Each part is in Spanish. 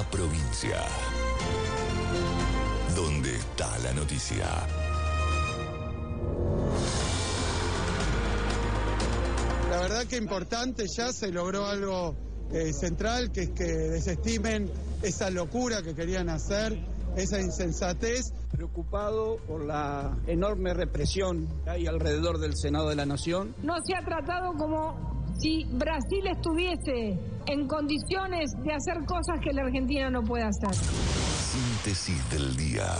La provincia. ¿Dónde está la noticia? La verdad que importante, ya se logró algo central, que es que desestimen esa locura que querían hacer, esa insensatez. Preocupado por la enorme represión que hay alrededor del Senado de la Nación. No se ha tratado como si Brasil estuviese en condiciones de hacer cosas que la Argentina no puede hacer. Síntesis del día.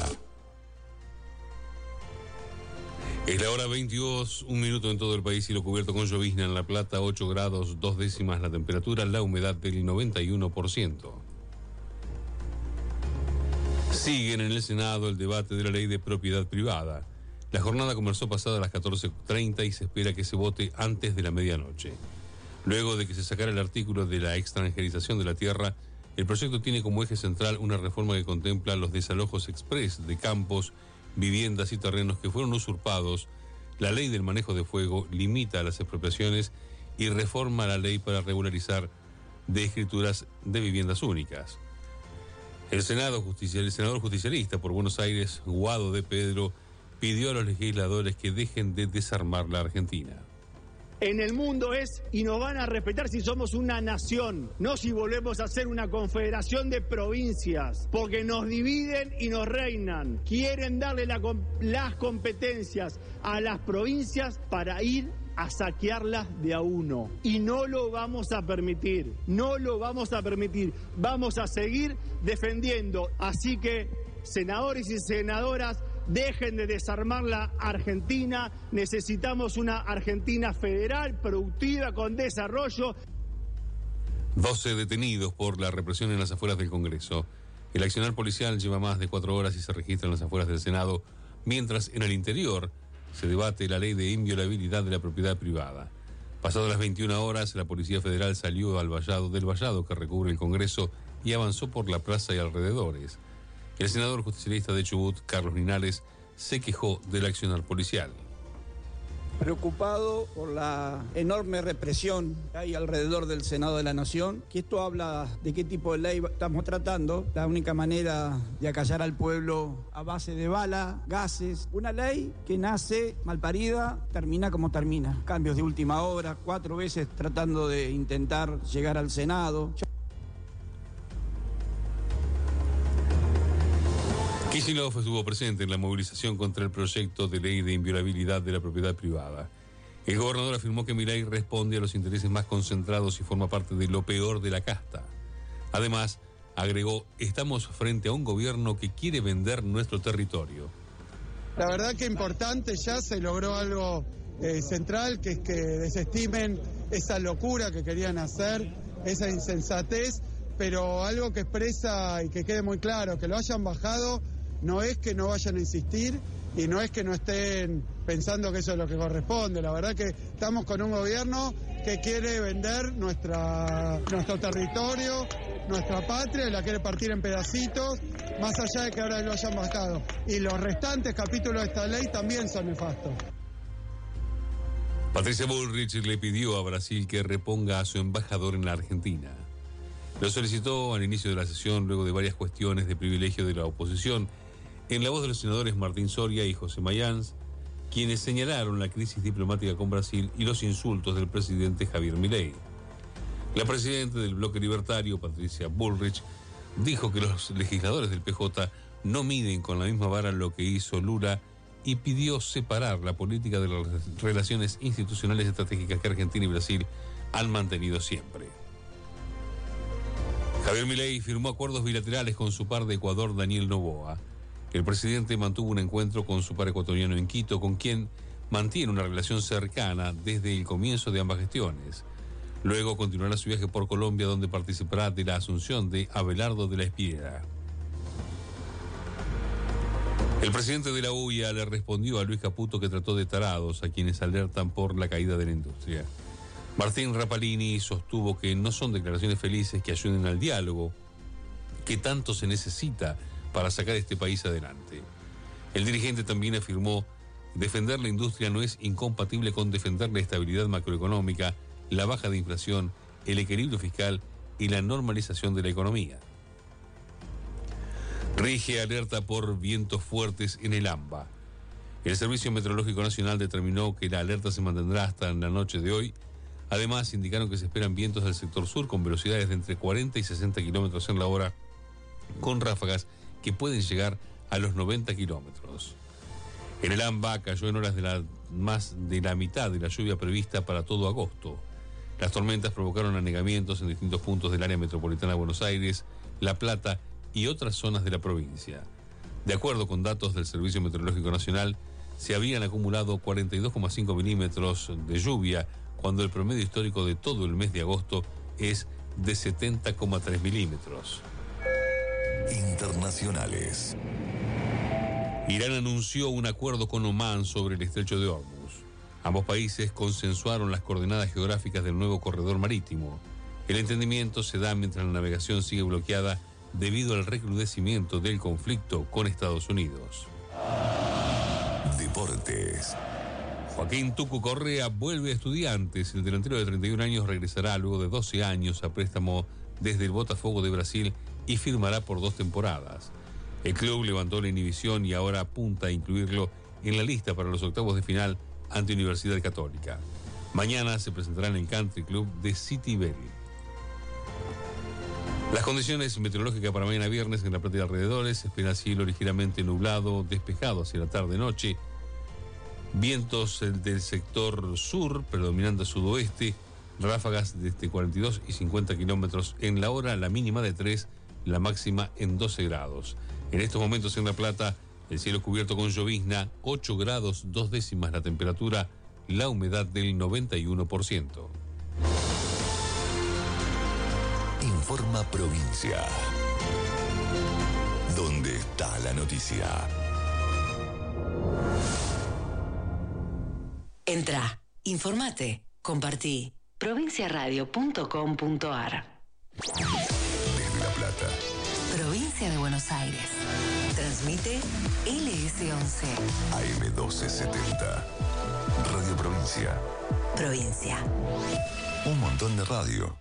Es la hora 22, 1 minuto en todo el país, cielo cubierto con llovizna. En La Plata, 8 grados, 2 décimas la temperatura, la humedad del 91%. Siguen en el Senado el debate de la ley de propiedad privada. La jornada comenzó pasada a las 14:30 y se espera que se vote antes de la medianoche. Luego de que se sacara el artículo de la extranjerización de la tierra, el proyecto tiene como eje central una reforma que contempla los desalojos express de campos, viviendas y terrenos que fueron usurpados. La ley del manejo de fuego limita las expropiaciones y reforma la ley para regularizar de escrituras de viviendas únicas. El senador justicialista por Buenos Aires, Guado de Pedro, pidió a los legisladores que dejen de desarmar la Argentina. En el mundo es, y nos van a respetar si somos una nación, no si volvemos a ser una confederación de provincias, porque nos dividen y nos reinan. Quieren darle las competencias a las provincias para ir a saquearlas de a uno. Y no lo vamos a permitir, no lo vamos a permitir. Vamos a seguir defendiendo. Así que, senadores y senadoras, dejen de desarmar la Argentina. Necesitamos una Argentina federal, productiva, con desarrollo. 12 detenidos por la represión en las afueras del Congreso. El accionar policial lleva más de 4 horas y se registra en las afueras del Senado, mientras en el interior se debate la ley de inviolabilidad de la propiedad privada. Pasadas las 21 horas, la Policía Federal salió del vallado que recubre el Congreso y avanzó por la plaza y alrededores. El senador justicialista de Chubut, Carlos Linares, se quejó del accionar policial. Preocupado por la enorme represión que hay alrededor del Senado de la Nación, que esto habla de qué tipo de ley estamos tratando. La única manera de acallar al pueblo a base de bala, gases, una ley que nace malparida, termina como termina. Cambios de última hora, 4 veces tratando de intentar llegar al Senado. Kicillof estuvo presente en la movilización contra el proyecto de ley de inviolabilidad de la propiedad privada. El gobernador afirmó que Milei responde a los intereses más concentrados y forma parte de lo peor de la casta. Además, agregó, estamos frente a un gobierno que quiere vender nuestro territorio. La verdad que importante, ya se logró algo central, que es que desestimen esa locura que querían hacer, esa insensatez, pero algo que expresa y que quede muy claro, que lo hayan bajado. No es que no vayan a insistir y no es que no estén pensando que eso es lo que corresponde. La verdad que estamos con un gobierno que quiere vender nuestro territorio, nuestra patria, y la quiere partir en pedacitos, más allá de que ahora lo hayan bajado. Y los restantes capítulos de esta ley también son nefastos. Patricia Bullrich le pidió a Brasil que reponga a su embajador en la Argentina. Lo solicitó al inicio de la sesión luego de varias cuestiones de privilegio de la oposición, en la voz de los senadores Martín Soria y José Mayans, quienes señalaron la crisis diplomática con Brasil y los insultos del presidente Javier Milei. La presidenta del bloque libertario, Patricia Bullrich, dijo que los legisladores del PJ no miden con la misma vara lo que hizo Lula y pidió separar la política de las relaciones institucionales estratégicas que Argentina y Brasil han mantenido siempre. Javier Milei firmó acuerdos bilaterales con su par de Ecuador, Daniel Noboa. El presidente mantuvo un encuentro con su par ecuatoriano en Quito, con quien mantiene una relación cercana desde el comienzo de ambas gestiones. Luego continuará su viaje por Colombia, donde participará de la asunción de Abelardo de la Espriella. El presidente de la UIA le respondió a Luis Caputo que trató de tarados a quienes alertan por la caída de la industria. Martín Rapalini sostuvo que no son declaraciones felices que ayuden al diálogo, que tanto se necesita para sacar este país adelante. El dirigente también afirmó: defender la industria no es incompatible con defender la estabilidad macroeconómica, la baja de inflación, el equilibrio fiscal y la normalización de la economía. Rige alerta por vientos fuertes en el AMBA. El Servicio Meteorológico Nacional determinó que la alerta se mantendrá hasta la noche de hoy. Además, indicaron que se esperan vientos del sector sur con velocidades de entre 40 y 60 kilómetros en la hora, con ráfagas que pueden llegar a los 90 kilómetros. En el AMBA cayó en horas de más de la mitad de la lluvia prevista para todo agosto. Las tormentas provocaron anegamientos en distintos puntos del área metropolitana de Buenos Aires, La Plata y otras zonas de la provincia. De acuerdo con datos del Servicio Meteorológico Nacional, se habían acumulado 42,5 milímetros de lluvia, cuando el promedio histórico de todo el mes de agosto es de 70,3 milímetros. Internacionales. Irán anunció un acuerdo con Omán sobre el estrecho de Hormuz. Ambos países consensuaron las coordenadas geográficas del nuevo corredor marítimo. El entendimiento se da mientras la navegación sigue bloqueada debido al recrudecimiento del conflicto con Estados Unidos. Deportes. Joaquín Tucu Correa vuelve a Estudiantes. El delantero de 31 años regresará luego de 12 años a préstamo desde el Botafogo de Brasil y firmará por 2 temporadas. El club levantó la inhibición y ahora apunta a incluirlo en la lista para los octavos de final ante Universidad Católica. Mañana se presentará en el Country Club de City Bell. Las condiciones meteorológicas para mañana viernes en La Plata y alrededores: se espera cielo ligeramente nublado, despejado hacia la tarde-noche. Vientos del sector sur, predominante sudoeste, ráfagas de 42 y 50 kilómetros en la hora, la mínima de 3, la máxima en 12 grados. En estos momentos en La Plata, el cielo cubierto con llovizna, 8 grados 2 décimas la temperatura, la humedad del 91%. Informa Provincia. ¿Dónde está la noticia? Entrá, informate, compartí. provinciaradio.com.ar. Desde La Plata. Provincia de Buenos Aires. Transmite LS11. AM 1270. Radio Provincia. Provincia. Un montón de radio.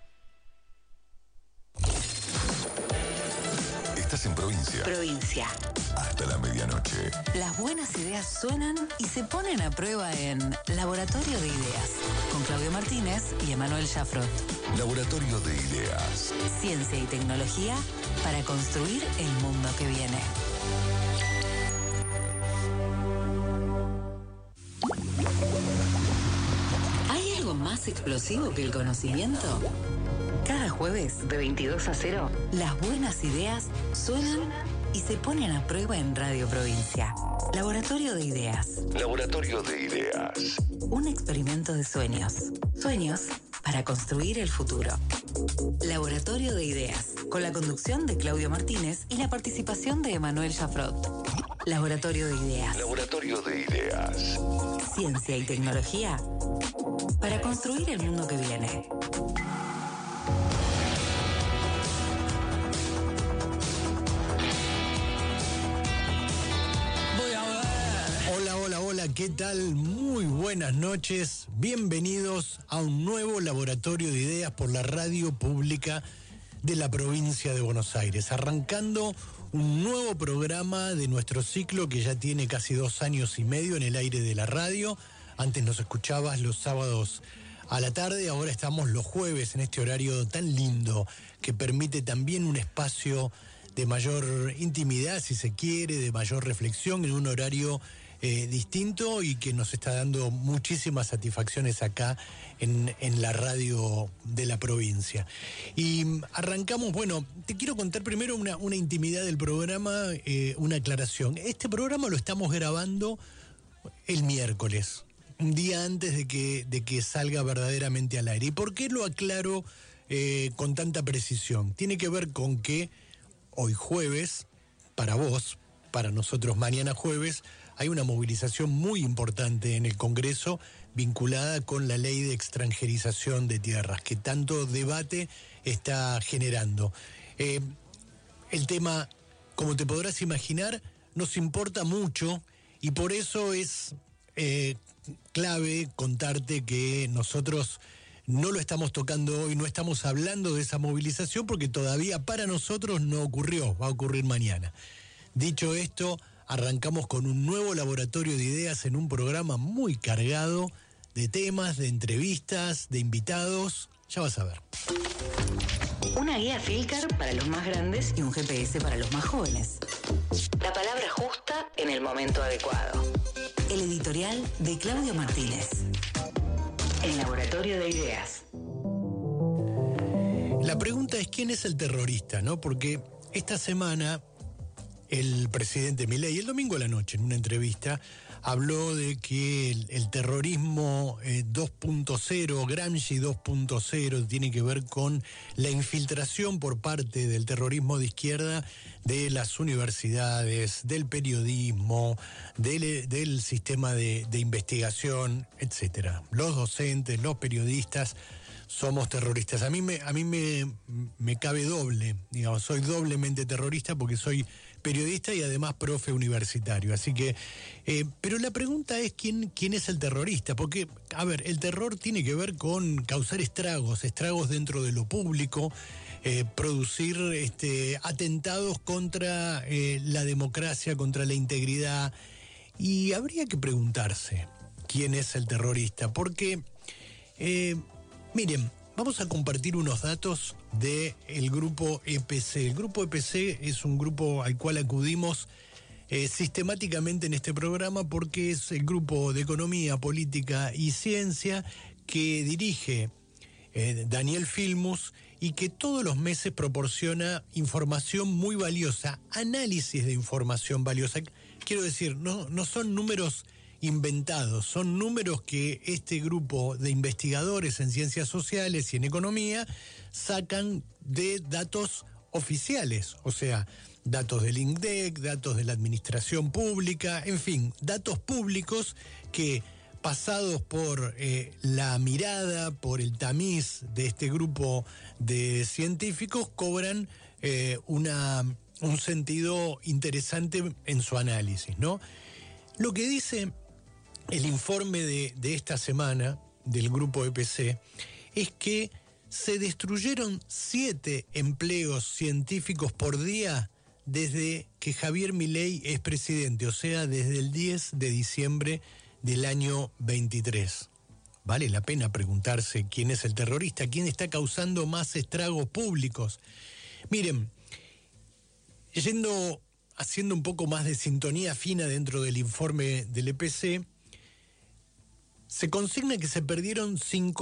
Estás en Provincia. Provincia. Hasta la medianoche. Las buenas ideas suenan y se ponen a prueba en Laboratorio de Ideas, con Claudio Martínez y Emanuel Jafrot. Laboratorio de Ideas. Ciencia y tecnología para construir el mundo que viene. ¿Hay algo más explosivo que el conocimiento? Cada jueves de 22 a 0, las buenas ideas suenan y se ponen a prueba en Radio Provincia. Laboratorio de Ideas. Laboratorio de Ideas. Un experimento de sueños. Sueños para construir el futuro. Laboratorio de Ideas, con la conducción de Claudio Martínez y la participación de Emanuel Jafrot. Laboratorio de Ideas. Laboratorio de Ideas. Ciencia y tecnología para construir el mundo que viene. Hola, ¿qué tal? Muy buenas noches. Bienvenidos a un nuevo Laboratorio de Ideas por la radio pública de la provincia de Buenos Aires. Arrancando un nuevo programa de nuestro ciclo que ya tiene casi 2 años y medio en el aire de la radio. Antes nos escuchabas los sábados a la tarde, ahora estamos los jueves en este horario tan lindo que permite también un espacio de mayor intimidad, si se quiere, de mayor reflexión, en un horario distinto y que nos está dando muchísimas satisfacciones acá en la radio de la provincia. Y arrancamos, bueno, te quiero contar primero una intimidad del programa, una aclaración. Este programa lo estamos grabando el miércoles, un día antes de que salga verdaderamente al aire. ¿Y por qué lo aclaro con tanta precisión? Tiene que ver con que hoy jueves, para vos, para nosotros mañana jueves, hay una movilización muy importante en el Congreso vinculada con la ley de extranjerización de tierras, que tanto debate está generando. El tema, como te podrás imaginar, nos importa mucho y por eso es clave contarte que nosotros no lo estamos tocando hoy, no estamos hablando de esa movilización porque todavía para nosotros no ocurrió, va a ocurrir mañana. Dicho esto, arrancamos con un nuevo laboratorio de ideas en un programa muy cargado de temas, de entrevistas, de invitados. Ya vas a ver. Una guía Filcar para los más grandes y un GPS para los más jóvenes. La palabra justa en el momento adecuado. El editorial de Claudio Martínez. El laboratorio de ideas. La pregunta es ¿quién es el terrorista?, ¿no? Porque esta semana el presidente Milei, el domingo a la noche, en una entrevista, habló de que el terrorismo 2.0, Gramsci 2.0, tiene que ver con la infiltración por parte del terrorismo de izquierda de las universidades, del periodismo, del sistema de investigación, etcétera. Los docentes, los periodistas somos terroristas. A mí me cabe doble, digamos, soy doblemente terrorista porque soy periodista y además profe universitario. Así que, pero la pregunta es ¿quién es el terrorista? Porque, a ver, el terror tiene que ver con causar estragos dentro de lo público, producir atentados contra la democracia, contra la integridad. Y habría que preguntarse quién es el terrorista, porque, miren, vamos a compartir unos datos del grupo EPC. El grupo EPC es un grupo al cual acudimos sistemáticamente en este programa porque es el grupo de economía, política y ciencia que dirige Daniel Filmus y que todos los meses proporciona información muy valiosa, análisis de información valiosa. Quiero decir, no son números inventados, son números que este grupo de investigadores en ciencias sociales y en economía sacan de datos oficiales, o sea, datos del INDEC, datos de la administración pública, en fin, datos públicos que, pasados por la mirada, por el tamiz de este grupo de científicos, cobran un sentido interesante en su análisis, ¿no? Lo que dice el informe de esta semana del grupo EPC es que se destruyeron 7 empleos científicos por día desde que Javier Milei es presidente, o sea, desde el 10 de diciembre del año 23. Vale la pena preguntarse quién es el terrorista, quién está causando más estragos públicos. Miren, haciendo un poco más de sintonía fina dentro del informe del EPC, se consigna que se perdieron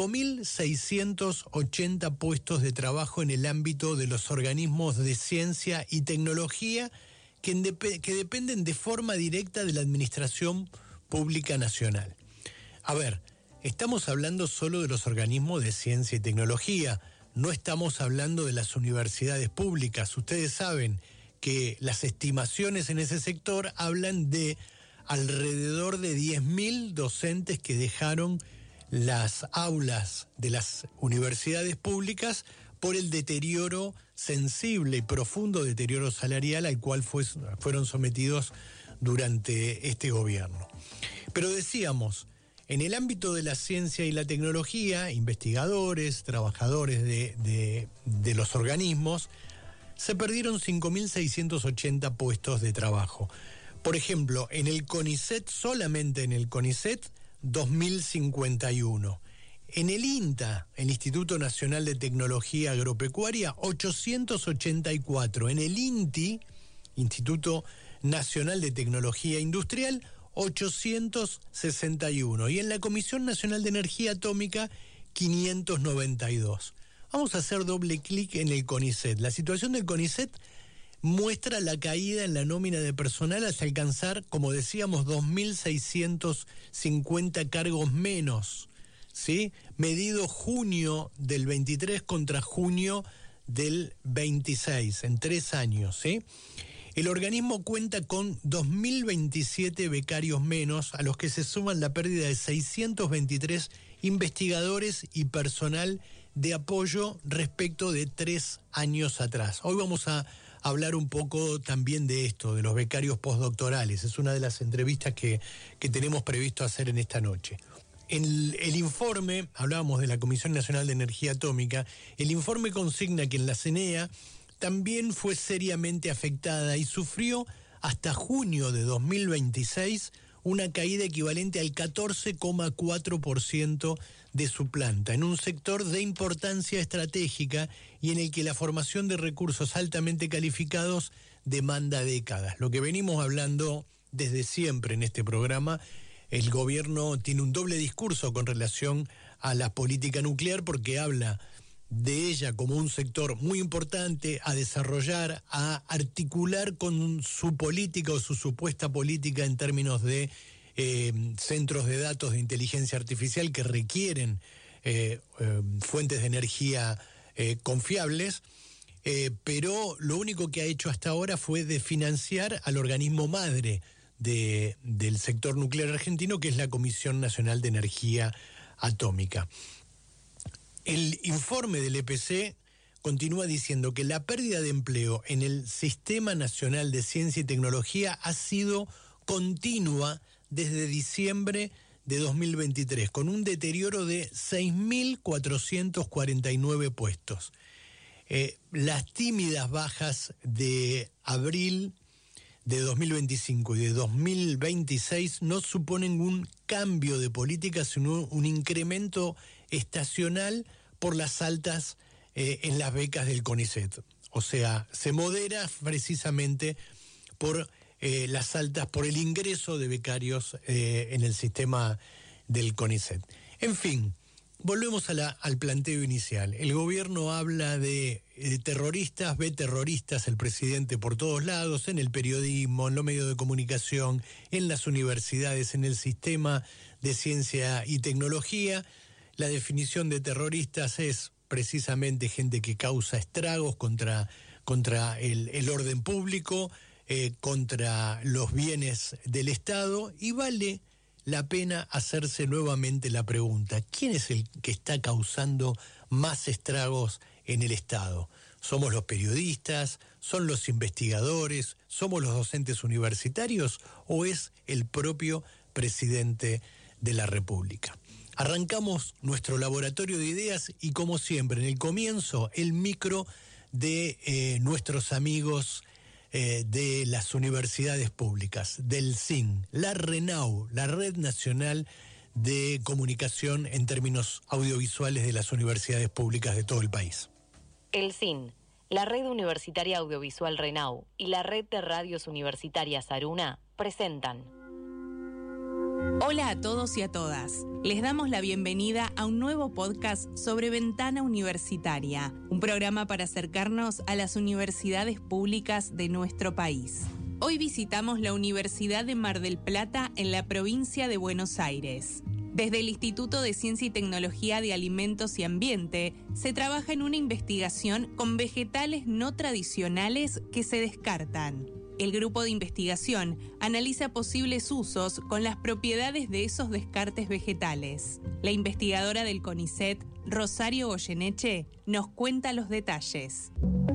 5.680 puestos de trabajo en el ámbito de los organismos de ciencia y tecnología que dependen de forma directa de la Administración Pública Nacional. A ver, estamos hablando solo de los organismos de ciencia y tecnología, no estamos hablando de las universidades públicas. Ustedes saben que las estimaciones en ese sector hablan de alrededor de 10.000 docentes que dejaron las aulas de las universidades públicas por el deterioro sensible y profundo deterioro salarial al cual fueron sometidos durante este gobierno. Pero decíamos, en el ámbito de la ciencia y la tecnología, investigadores, trabajadores de los organismos, se perdieron 5.680 puestos de trabajo. Por ejemplo, en el CONICET, solamente en el CONICET, 2.051. En el INTA, el Instituto Nacional de Tecnología Agropecuaria, 884. En el INTI, Instituto Nacional de Tecnología Industrial, 861. Y en la Comisión Nacional de Energía Atómica, 592. Vamos a hacer doble clic en el CONICET. La situación del CONICET muestra la caída en la nómina de personal hasta alcanzar, como decíamos, 2.650 cargos menos, ¿sí? Medido junio del 23 contra junio del 26, en 3 años, ¿sí? El organismo cuenta con 2.027 becarios menos, a los que se suman la pérdida de 623 investigadores y personal de apoyo respecto de 3 años atrás. Hoy vamos a hablar un poco también de esto, de los becarios postdoctorales. Es una de las entrevistas que tenemos previsto hacer en esta noche. En el informe, hablábamos de la Comisión Nacional de Energía Atómica, el informe consigna que en la CNEA también fue seriamente afectada y sufrió hasta junio de 2026 una caída equivalente al 14,4% de su planta, en un sector de importancia estratégica y en el que la formación de recursos altamente calificados demanda décadas. Lo que venimos hablando desde siempre en este programa, el gobierno tiene un doble discurso con relación a la política nuclear porque habla de ella como un sector muy importante a desarrollar, a articular con su política o su supuesta política en términos de centros de datos de inteligencia artificial que requieren fuentes de energía confiables, pero lo único que ha hecho hasta ahora fue desfinanciar al organismo madre del sector nuclear argentino, que es la Comisión Nacional de Energía Atómica. El informe del EPC continúa diciendo que la pérdida de empleo en el Sistema Nacional de Ciencia y Tecnología ha sido continua desde diciembre de 2023, con un deterioro de 6.449 puestos. Las tímidas bajas de abril de 2025 y de 2026 no suponen un cambio de política, sino un incremento estacional por las altas en las becas del CONICET. O sea, se modera precisamente por las altas, por el ingreso de becarios en el sistema del CONICET. En fin, volvemos al planteo inicial. El gobierno habla de terroristas, ve terroristas el presidente por todos lados, en el periodismo, en los medios de comunicación, en las universidades, en el sistema de ciencia y tecnología. La definición de terroristas es precisamente gente que causa estragos contra el orden público, contra los bienes del Estado, y vale la pena hacerse nuevamente la pregunta: ¿quién es el que está causando más estragos en el Estado? ¿Somos los periodistas? ¿Son los investigadores? ¿Somos los docentes universitarios? ¿O es el propio presidente de la República? Arrancamos nuestro laboratorio de ideas y, como siempre, en el comienzo, el micro de nuestros amigos de las universidades públicas, del CIN, la RENAU, la Red Nacional de Comunicación en términos audiovisuales de las universidades públicas de todo el país. El CIN, la Red Universitaria Audiovisual RENAU y la Red de Radios Universitarias Aruna presentan. Hola a todos y a todas. Les damos la bienvenida a un nuevo podcast sobre Ventana Universitaria, un programa para acercarnos a las universidades públicas de nuestro país. Hoy visitamos la Universidad de Mar del Plata en la provincia de Buenos Aires. Desde el Instituto de Ciencia y Tecnología de Alimentos y Ambiente se trabaja en una investigación con vegetales no tradicionales que se descartan. El grupo de investigación analiza posibles usos con las propiedades de esos descartes vegetales. La investigadora del CONICET, Rosario Goyeneche, nos cuenta los detalles.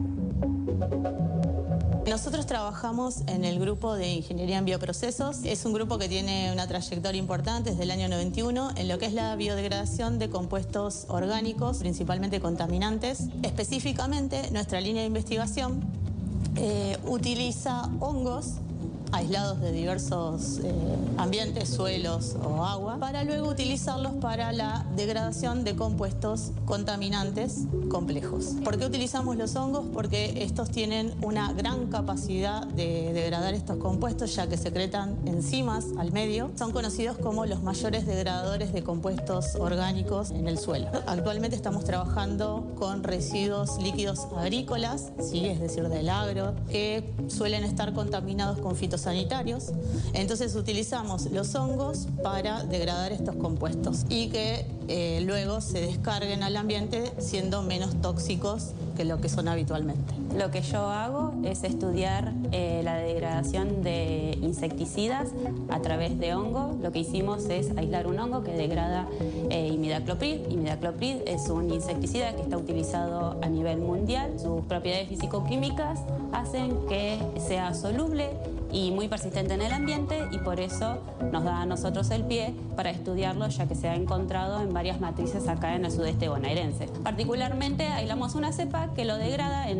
Nosotros trabajamos en el grupo de Ingeniería en Bioprocesos. Es un grupo que tiene una trayectoria importante desde el año 91 en lo que es la biodegradación de compuestos orgánicos, principalmente contaminantes. Específicamente, nuestra línea de investigación utiliza hongos aislados de diversos ambientes, suelos o agua, para luego utilizarlos para la degradación de compuestos contaminantes complejos. ¿Por qué utilizamos los hongos? Porque estos tienen una gran capacidad de degradar estos compuestos, ya que secretan enzimas al medio. Son conocidos como los mayores degradadores de compuestos orgánicos en el suelo. Actualmente estamos trabajando con residuos líquidos agrícolas, ¿sí? Es decir, del agro, que suelen estar contaminados con fitosanitarios. Entonces utilizamos los hongos para degradar estos compuestos y que luego se descarguen al ambiente siendo menos tóxicos que lo que son habitualmente. Lo que yo hago es estudiar la degradación de insecticidas a través de hongo. Lo que hicimos es aislar un hongo que degrada imidacloprid. Imidacloprid es un insecticida que está utilizado a nivel mundial. Sus propiedades físico-químicas hacen que sea soluble y muy persistente en el ambiente, y por eso nos da a nosotros el pie para estudiarlo, ya que se ha encontrado en varias matrices acá en el sudeste bonaerense. Particularmente aislamos una cepa que lo degrada entre los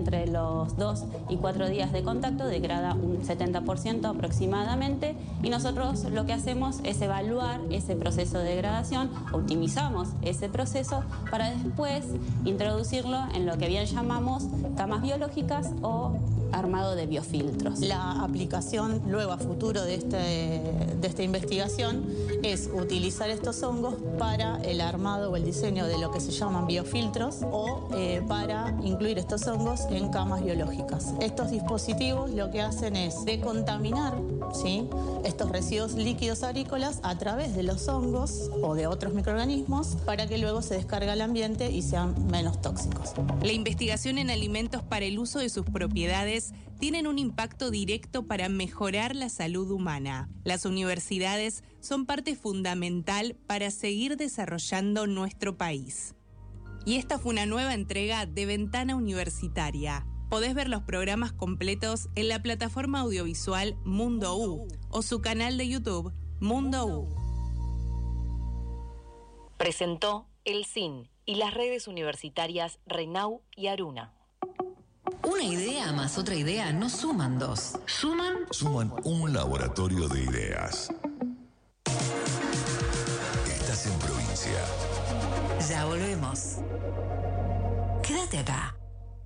los 2 y 4 días de contacto degrada un 70% aproximadamente, y nosotros lo que hacemos es evaluar ese proceso de degradación, optimizamos ese proceso para después introducirlo en lo que bien llamamos camas biológicas o armado de biofiltros. La aplicación luego a futuro de esta investigación es utilizar estos hongos para el armado o el diseño de lo que se llaman biofiltros o para incluir estos hongos en camas biológicas. Estos dispositivos lo que hacen es decontaminar, ¿sí?, estos residuos líquidos agrícolas a través de los hongos o de otros microorganismos para que luego se descargue al ambiente y sean menos tóxicos. La investigación en alimentos para el uso de sus propiedades tienen un impacto directo para mejorar la salud humana. Las universidades son parte fundamental para seguir desarrollando nuestro país. Y esta fue una nueva entrega de Ventana Universitaria. Podés ver los programas completos en la plataforma audiovisual Mundo U o su canal de YouTube Mundo U. Presentó el CIN y las redes universitarias RENAU y ARUNA. Una idea más otra idea no suman dos. Suman un laboratorio de ideas. Estás en provincia. Ya volvemos. Quédate acá.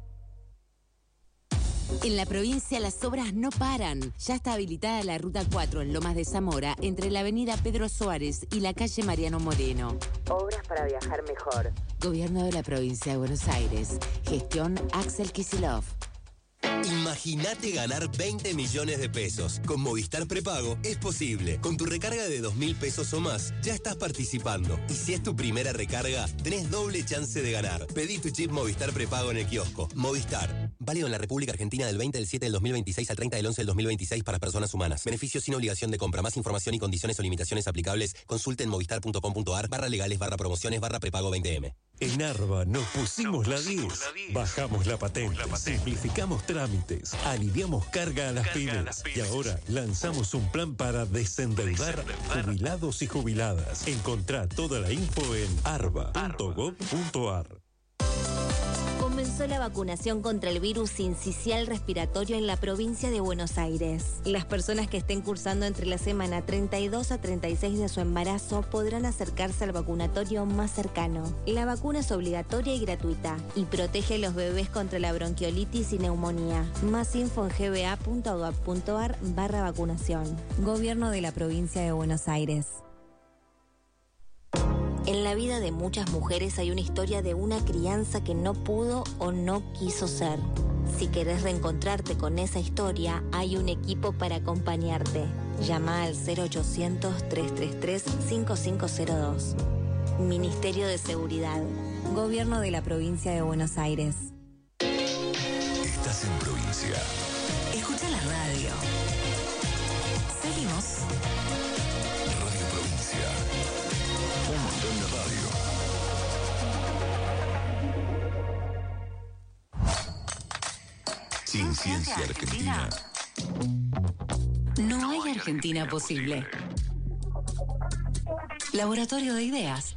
En la provincia las obras no paran. Ya está habilitada la Ruta 4 en Lomas de Zamora, entre la avenida Pedro Suárez y la calle Mariano Moreno. Obras para viajar mejor. Gobierno de la provincia de Buenos Aires. Gestión Axel Kicillof. Imagínate ganar 20 millones de pesos. Con Movistar Prepago es posible. Con tu recarga de 2.000 pesos o más, ya estás participando. Y si es tu primera recarga, tenés doble chance de ganar. Pedí tu chip Movistar Prepago en el kiosco. Movistar. Válido en la República Argentina del 20 del 7 del 2026 al 30 del 11 del 2026 para personas humanas. Beneficios sin obligación de compra. Más información y condiciones o limitaciones aplicables. Consulte en movistar.com.ar/legales/prepago 20M. En Arba nos pusimos la 10, bajamos la patente, simplificamos trámites, aliviamos carga a las pymes y ahora lanzamos un plan para desendeudar jubilados y jubiladas. Encontrá toda la info en arba.gov.ar. Comenzó la vacunación contra el virus sincicial respiratorio en la provincia de Buenos Aires. Las personas que estén cursando entre la semana 32 a 36 de su embarazo podrán acercarse al vacunatorio más cercano. La vacuna es obligatoria y gratuita y protege a los bebés contra la bronquiolitis y neumonía. Más info en gba.gov.ar/vacunación. Gobierno de la provincia de Buenos Aires. En la vida de muchas mujeres hay una historia de una crianza que no pudo o no quiso ser. Si querés reencontrarte con esa historia, hay un equipo para acompañarte. Llama al 0800-333-5502. Ministerio de Seguridad. Gobierno de la provincia de Buenos Aires. Estás en provincia. Escucha la radio. Seguimos. Radio Provincia. Un montón de radio. Sin ciencia argentina. No hay Argentina posible. Laboratorio de Ideas.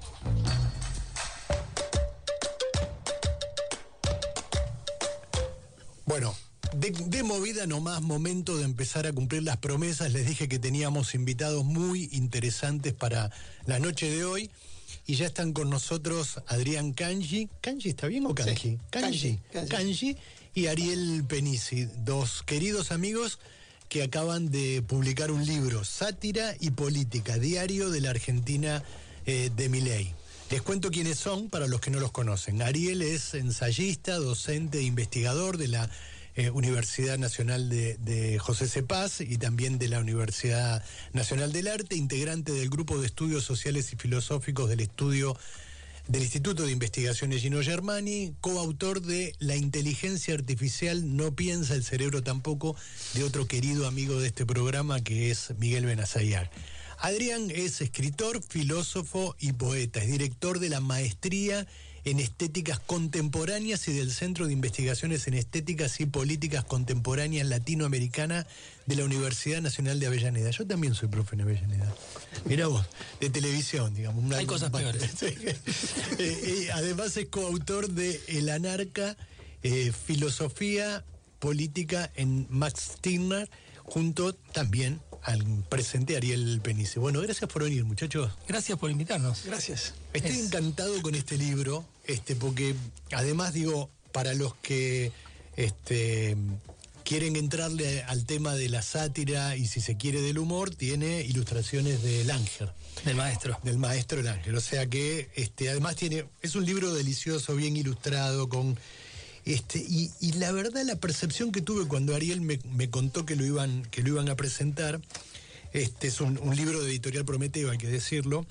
Bueno, de movida nomás, momento de empezar a cumplir las promesas. Les dije que teníamos invitados muy interesantes para la noche de hoy. Y ya están con nosotros Adrián Cangi. ¿Cangi está bien o Cangi? Sí, Cangi y Ariel Penisi, dos queridos amigos que acaban de publicar un libro, Sátira y Política, diario de la Argentina de Milei. Les cuento quiénes son para los que no los conocen. Ariel es ensayista, docente e investigador de la Universidad Nacional de José C. Paz y también de la Universidad Nacional del Arte, integrante del Grupo de Estudios Sociales y Filosóficos del Instituto de Investigaciones Gino Germani, coautor de La inteligencia artificial no piensa, el cerebro tampoco, de otro querido amigo de este programa que es Miguel Benazayac. Adrián es escritor, filósofo y poeta, es director de la Maestría en Estéticas Contemporáneas y del Centro de Investigaciones en Estéticas y Políticas Contemporáneas Latinoamericana de la Universidad Nacional de Avellaneda. Yo también soy profe en Avellaneda. Mirá vos, de televisión, digamos. Hay cosas peores. Además es coautor de El Anarca, Filosofía política en Max Stirner, junto también al presente Ariel Penice. Bueno, gracias por venir, muchachos. Gracias por invitarnos. Gracias. Estoy encantado con este libro, porque además digo, para los que quieren entrarle al tema de la sátira y si se quiere del humor, tiene ilustraciones de Langer. Del maestro. Del maestro Langer. O sea que además es un libro delicioso, bien ilustrado, con y la verdad la percepción que tuve cuando Ariel me contó que lo iban a presentar, es un libro de Editorial Prometeo, hay que decirlo.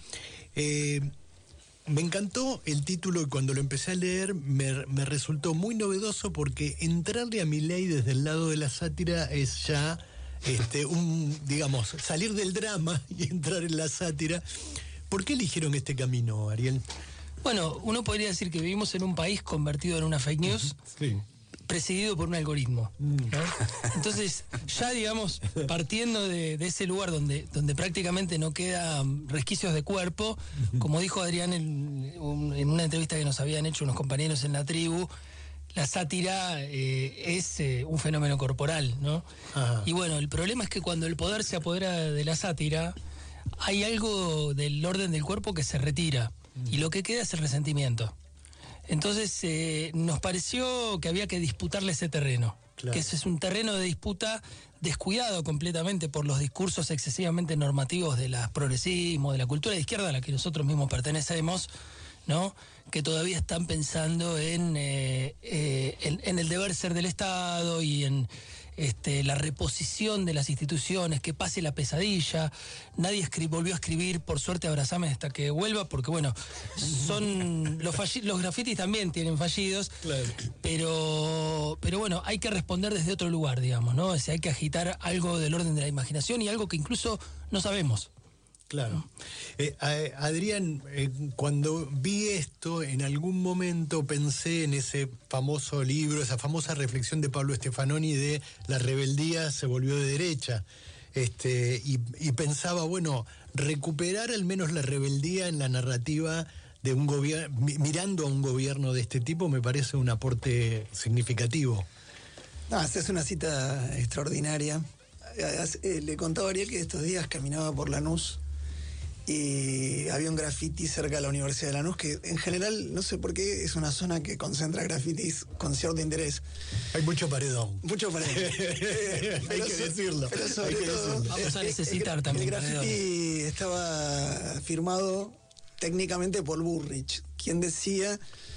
Me encantó el título y cuando lo empecé a leer me resultó muy novedoso porque entrarle a Milei desde el lado de la sátira es ya digamos, salir del drama y entrar en la sátira. ¿Por qué eligieron este camino, Ariel? Bueno, uno podría decir que vivimos en un país convertido en una fake news, sí, presidido por un algoritmo, ¿no? Entonces, ya digamos, partiendo de ese lugar donde prácticamente no quedan resquicios de cuerpo, como dijo Adrián en una entrevista que nos habían hecho unos compañeros en La Tribu, la sátira es un fenómeno corporal, ¿no? Ajá. Y bueno, el problema es que cuando el poder se apodera de la sátira, hay algo del orden del cuerpo que se retira. Y lo que queda es el resentimiento. Entonces nos pareció que había que disputarle ese terreno. Claro. Que ese es un terreno de disputa descuidado completamente por los discursos excesivamente normativos del progresismo, de la cultura de izquierda a la que nosotros mismos pertenecemos, ¿no? Que todavía están pensando en el deber ser del Estado y en la reposición de las instituciones, que pase la pesadilla. Nadie volvió a escribir, por suerte, abrazame hasta que vuelva, porque bueno, son los grafitis también tienen fallidos, claro. Pero bueno, hay que responder desde otro lugar, digamos, ¿no? O sea, hay que agitar algo del orden de la imaginación y algo que incluso no sabemos. Claro. Adrián, cuando vi esto, en algún momento pensé en ese famoso libro, esa famosa reflexión de Pablo Stefanoni de la rebeldía se volvió de derecha. Y pensaba, bueno, recuperar al menos la rebeldía en la narrativa de un gobierno, mirando a un gobierno de este tipo, me parece un aporte significativo. No, esta es una cita extraordinaria. Le contaba a Ariel que estos días caminaba por Lanús y había un graffiti cerca de la Universidad de Lanús que en general, no sé por qué, es una zona que concentra grafitis con cierto interés. Hay mucho paredón. Mucho paredón. Hay que decirlo. Pero sobre todo, vamos a necesitar también. El graffiti estaba firmado técnicamente por Bullrich, quien decía,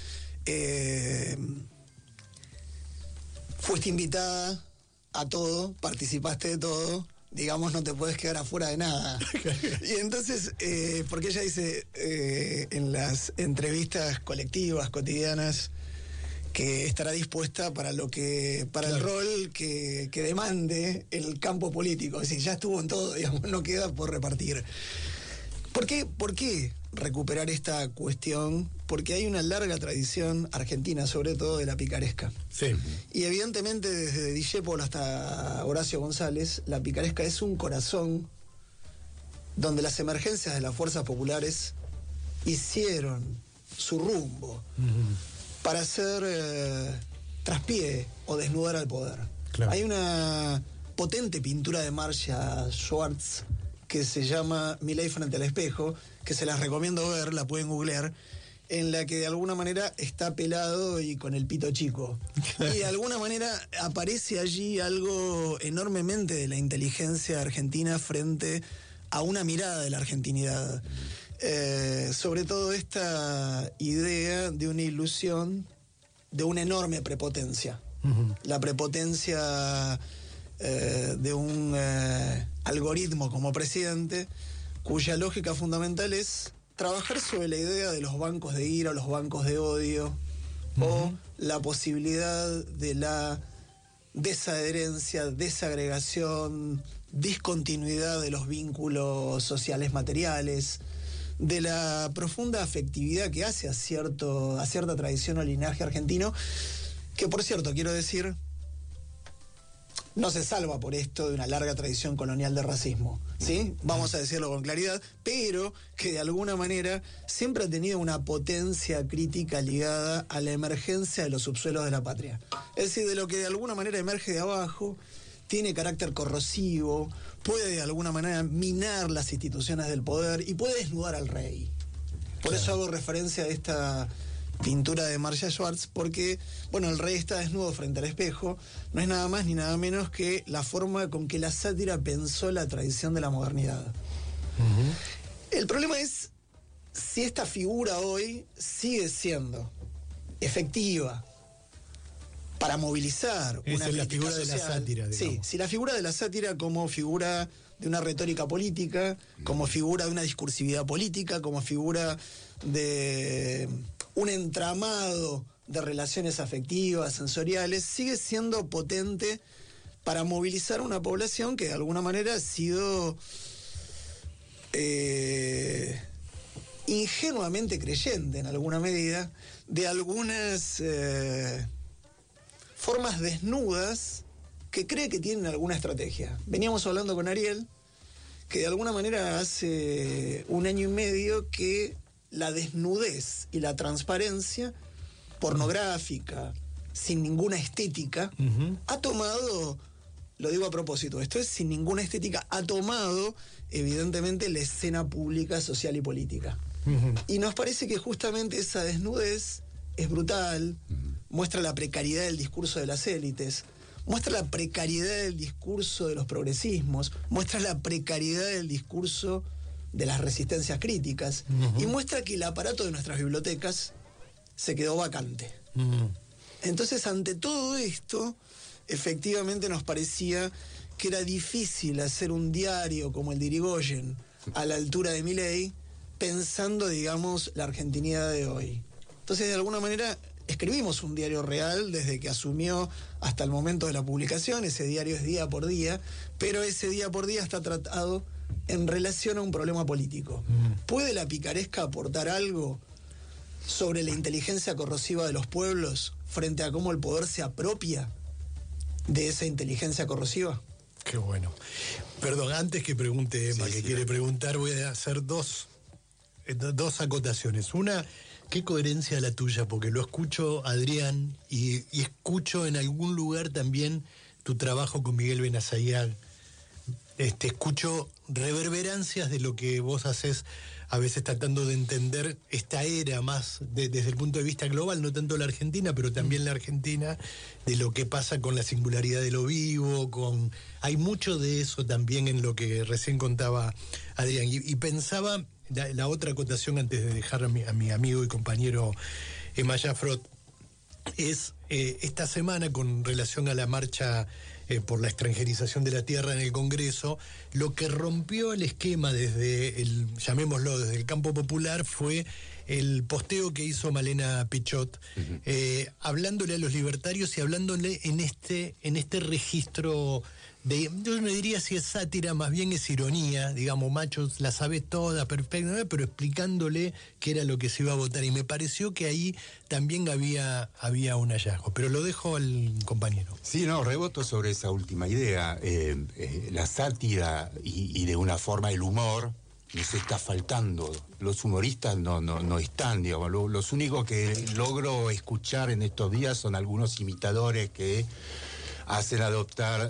fuiste invitada a todo, participaste de todo, digamos, no te puedes quedar afuera de nada. Y entonces, porque ella dice en las entrevistas colectivas, cotidianas, que estará dispuesta para el rol que demande el campo político. Es decir, ya estuvo en todo, digamos, no queda por repartir. ¿Por qué recuperar esta cuestión? Porque hay una larga tradición argentina, sobre todo de la picaresca. Sí. Y evidentemente desde Discépolo hasta Horacio González, la picaresca es un corazón donde las emergencias de las fuerzas populares hicieron su rumbo para hacer traspié o desnudar al poder. Claro. Hay una potente pintura de Marcia Schwartz que se llama Milei frente al espejo, que se las recomiendo ver, la pueden googlear, en la que de alguna manera está pelado y con el pito chico. Y de alguna manera aparece allí algo enormemente de la inteligencia argentina frente a una mirada de la argentinidad. Sobre todo esta idea de una ilusión de una enorme prepotencia. La prepotencia de un algoritmo como presidente, cuya lógica fundamental es trabajar sobre la idea de los bancos de ira o los bancos de odio, o la posibilidad de la desadherencia, desagregación, discontinuidad de los vínculos sociales materiales, de la profunda afectividad que hace a cierta tradición o linaje argentino, que por cierto, quiero decir, no se salva por esto de una larga tradición colonial de racismo, ¿sí? Vamos a decirlo con claridad, pero que de alguna manera siempre ha tenido una potencia crítica ligada a la emergencia de los subsuelos de la patria. Es decir, de lo que de alguna manera emerge de abajo, tiene carácter corrosivo, puede de alguna manera minar las instituciones del poder y puede desnudar al rey. Por eso hago referencia a esta pintura de Marcia Schwartz, porque, bueno, el rey está desnudo frente al espejo, no es nada más ni nada menos que la forma con que la sátira pensó la tradición de la modernidad. El problema es si esta figura hoy sigue siendo efectiva para movilizar una crítica la figura social. De la sátira, digamos. Sí, si la figura de la sátira como figura de una retórica política, como figura de una discursividad política, como figura de un entramado de relaciones afectivas, sensoriales, sigue siendo potente para movilizar una población que de alguna manera ha sido ingenuamente creyente en alguna medida de algunas formas desnudas que cree que tienen alguna estrategia. Veníamos hablando con Ariel que de alguna manera hace 1 año y medio que la desnudez y la transparencia pornográfica, sin ninguna estética, ha tomado, lo digo a propósito, esto es sin ninguna estética, ha tomado evidentemente la escena pública, social y política. Y nos parece que justamente esa desnudez es brutal, muestra la precariedad del discurso de las élites, muestra la precariedad del discurso de los progresismos, muestra la precariedad del discurso de las resistencias críticas, y muestra que el aparato de nuestras bibliotecas se quedó vacante. Entonces, ante todo esto, efectivamente nos parecía que era difícil hacer un diario como el de Irigoyen a la altura de Milei, pensando, digamos, la argentinidad de hoy. Entonces, de alguna manera, escribimos un diario real desde que asumió hasta el momento de la publicación. Ese diario es día por día, pero ese día por día está tratado en relación a un problema político. ¿Puede la picaresca aportar algo sobre la inteligencia corrosiva de los pueblos frente a cómo el poder se apropia de esa inteligencia corrosiva? Qué bueno. Perdón, antes que pregunte Emma, quiere preguntar, voy a hacer dos acotaciones. Una, qué coherencia la tuya, porque lo escucho, Adrián, y escucho en algún lugar también tu trabajo con Miguel Benazayag. Escucho reverberancias de lo que vos haces, a veces tratando de entender esta era más desde el punto de vista global, no tanto la Argentina, pero también la Argentina, de lo que pasa con la singularidad de lo vivo, hay mucho de eso también en lo que recién contaba Adrián. Y pensaba, la otra acotación antes de dejar a mi amigo y compañero Maya Frot, es esta semana con relación a la marcha por la extranjerización de la tierra en el Congreso, lo que rompió el esquema desde desde el campo popular fue el posteo que hizo Malena Pichot, hablándole a los libertarios y hablándole en este registro yo no diría si es sátira, más bien es ironía, digamos, machos, la sabés toda, perfecta, pero explicándole qué era lo que se iba a votar. Y me pareció que ahí también había un hallazgo, pero lo dejo al compañero. Sí, no, reboto sobre esa última idea. La sátira y de una forma el humor nos está faltando. Los humoristas no están, digamos. Los únicos que logro escuchar en estos días son algunos imitadores que hacen adoptar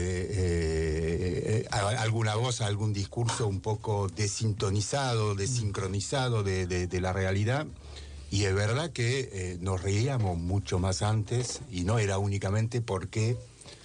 alguna voz, algún discurso un poco desintonizado, desincronizado de la realidad. Y es verdad que nos reíamos mucho más antes, y no era únicamente porque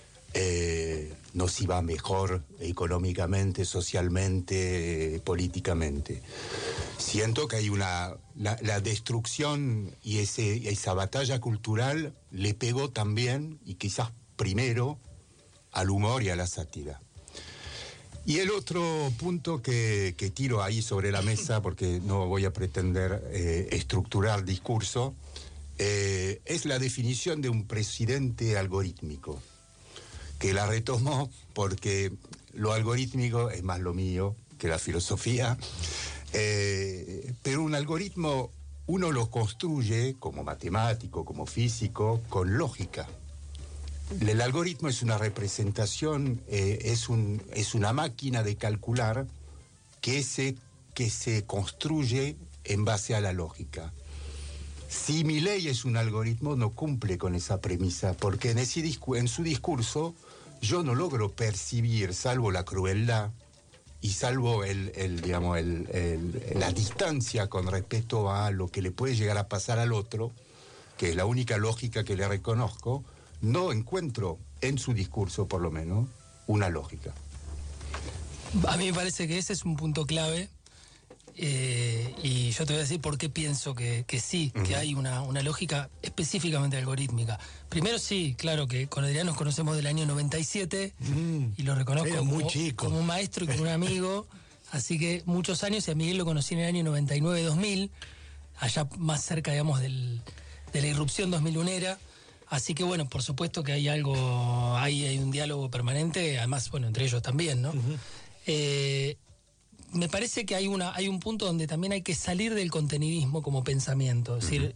nos iba mejor económicamente, socialmente, políticamente. Siento que hay la destrucción y esa batalla cultural le pegó también, y quizás primero, al humor y a la sátira. Y el otro punto que tiro ahí sobre la mesa, porque no voy a pretender estructurar discurso, es la definición de un presidente algorítmico, que la retomó porque lo algorítmico es más lo mío que la filosofía, pero un algoritmo uno lo construye como matemático, como físico, con lógica. El algoritmo es una representación, es una máquina de calcular que se construye en base a la lógica. Si mi ley es un algoritmo, no cumple con esa premisa, porque en su discurso yo no logro percibir, salvo la crueldad y salvo la distancia con respecto a lo que le puede llegar a pasar al otro, que es la única lógica que le reconozco, no encuentro en su discurso, por lo menos, una lógica. A mí me parece que ese es un punto clave. Y yo te voy a decir por qué pienso que sí, que hay una lógica específicamente algorítmica. Primero sí, claro que con Adrián nos conocemos del año 97 y lo reconozco como un maestro y como un amigo, así que muchos años, y a Miguel lo conocí en el año 99-2000, allá más cerca, digamos, de la irrupción 2001era. Así que bueno, por supuesto que hay algo, hay un diálogo permanente, además, bueno, entre ellos también, ¿no? Me parece que hay un punto donde también hay que salir del contenidismo como pensamiento. Es decir,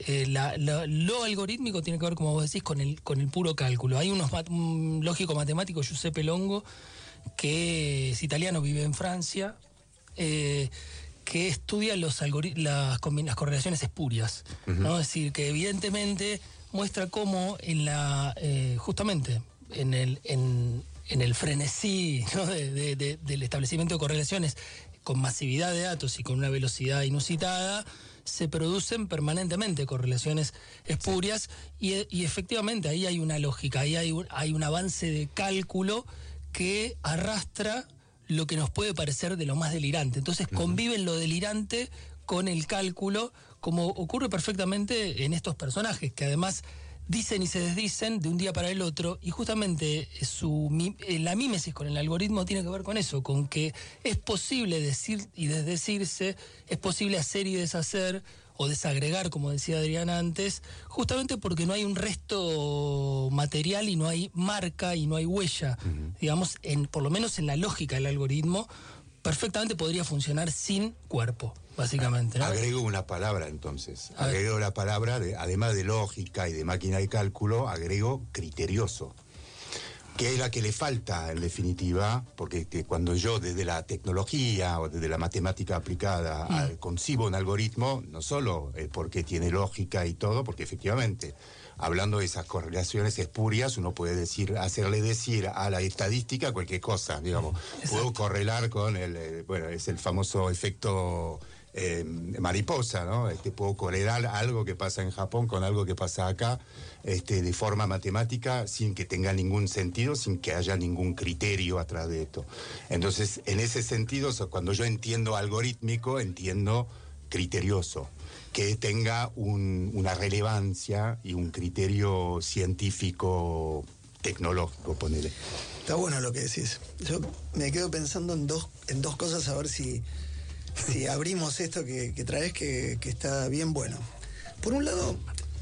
lo algorítmico tiene que ver, como vos decís, con el puro cálculo. Hay un lógico matemático, Giuseppe Longo, que es italiano, vive en Francia, que estudia las correlaciones espurias, ¿no? Es decir, que evidentemente muestra cómo justamente en el frenesí, ¿no? del establecimiento de correlaciones con masividad de datos y con una velocidad inusitada, se producen permanentemente correlaciones espurias y efectivamente ahí hay una lógica, ahí hay un avance de cálculo que arrastra lo que nos puede parecer de lo más delirante. Entonces conviven lo delirante con el cálculo, como ocurre perfectamente en estos personajes, que además dicen y se desdicen de un día para el otro, y justamente la mímesis con el algoritmo tiene que ver con eso, con que es posible decir y desdecirse, es posible hacer y deshacer, o desagregar, como decía Adrián antes, justamente porque no hay un resto material y no hay marca y no hay huella. Digamos, por lo menos en la lógica del algoritmo, perfectamente podría funcionar sin cuerpo, básicamente, ¿no? Agrego una palabra entonces. Agrego la palabra, además de lógica y de máquina de cálculo, agrego criterioso, que es la que le falta en definitiva, porque cuando yo desde la tecnología o desde la matemática aplicada concibo un algoritmo, no solo porque tiene lógica y todo, porque efectivamente, hablando de esas correlaciones espurias, uno puede hacerle decir a la estadística cualquier cosa, digamos. Exacto. Puedo correlar con es el famoso efecto mariposa, ¿no? Puedo correlar algo que pasa en Japón con algo que pasa acá, de forma matemática, sin que tenga ningún sentido, sin que haya ningún criterio atrás de esto. Entonces, en ese sentido, cuando yo entiendo algorítmico, entiendo criterioso, que tenga una relevancia y un criterio científico tecnológico, ponele. Está bueno lo que decís. Yo me quedo pensando en dos cosas, a ver si abrimos esto que traes, que está bien bueno. Por un lado,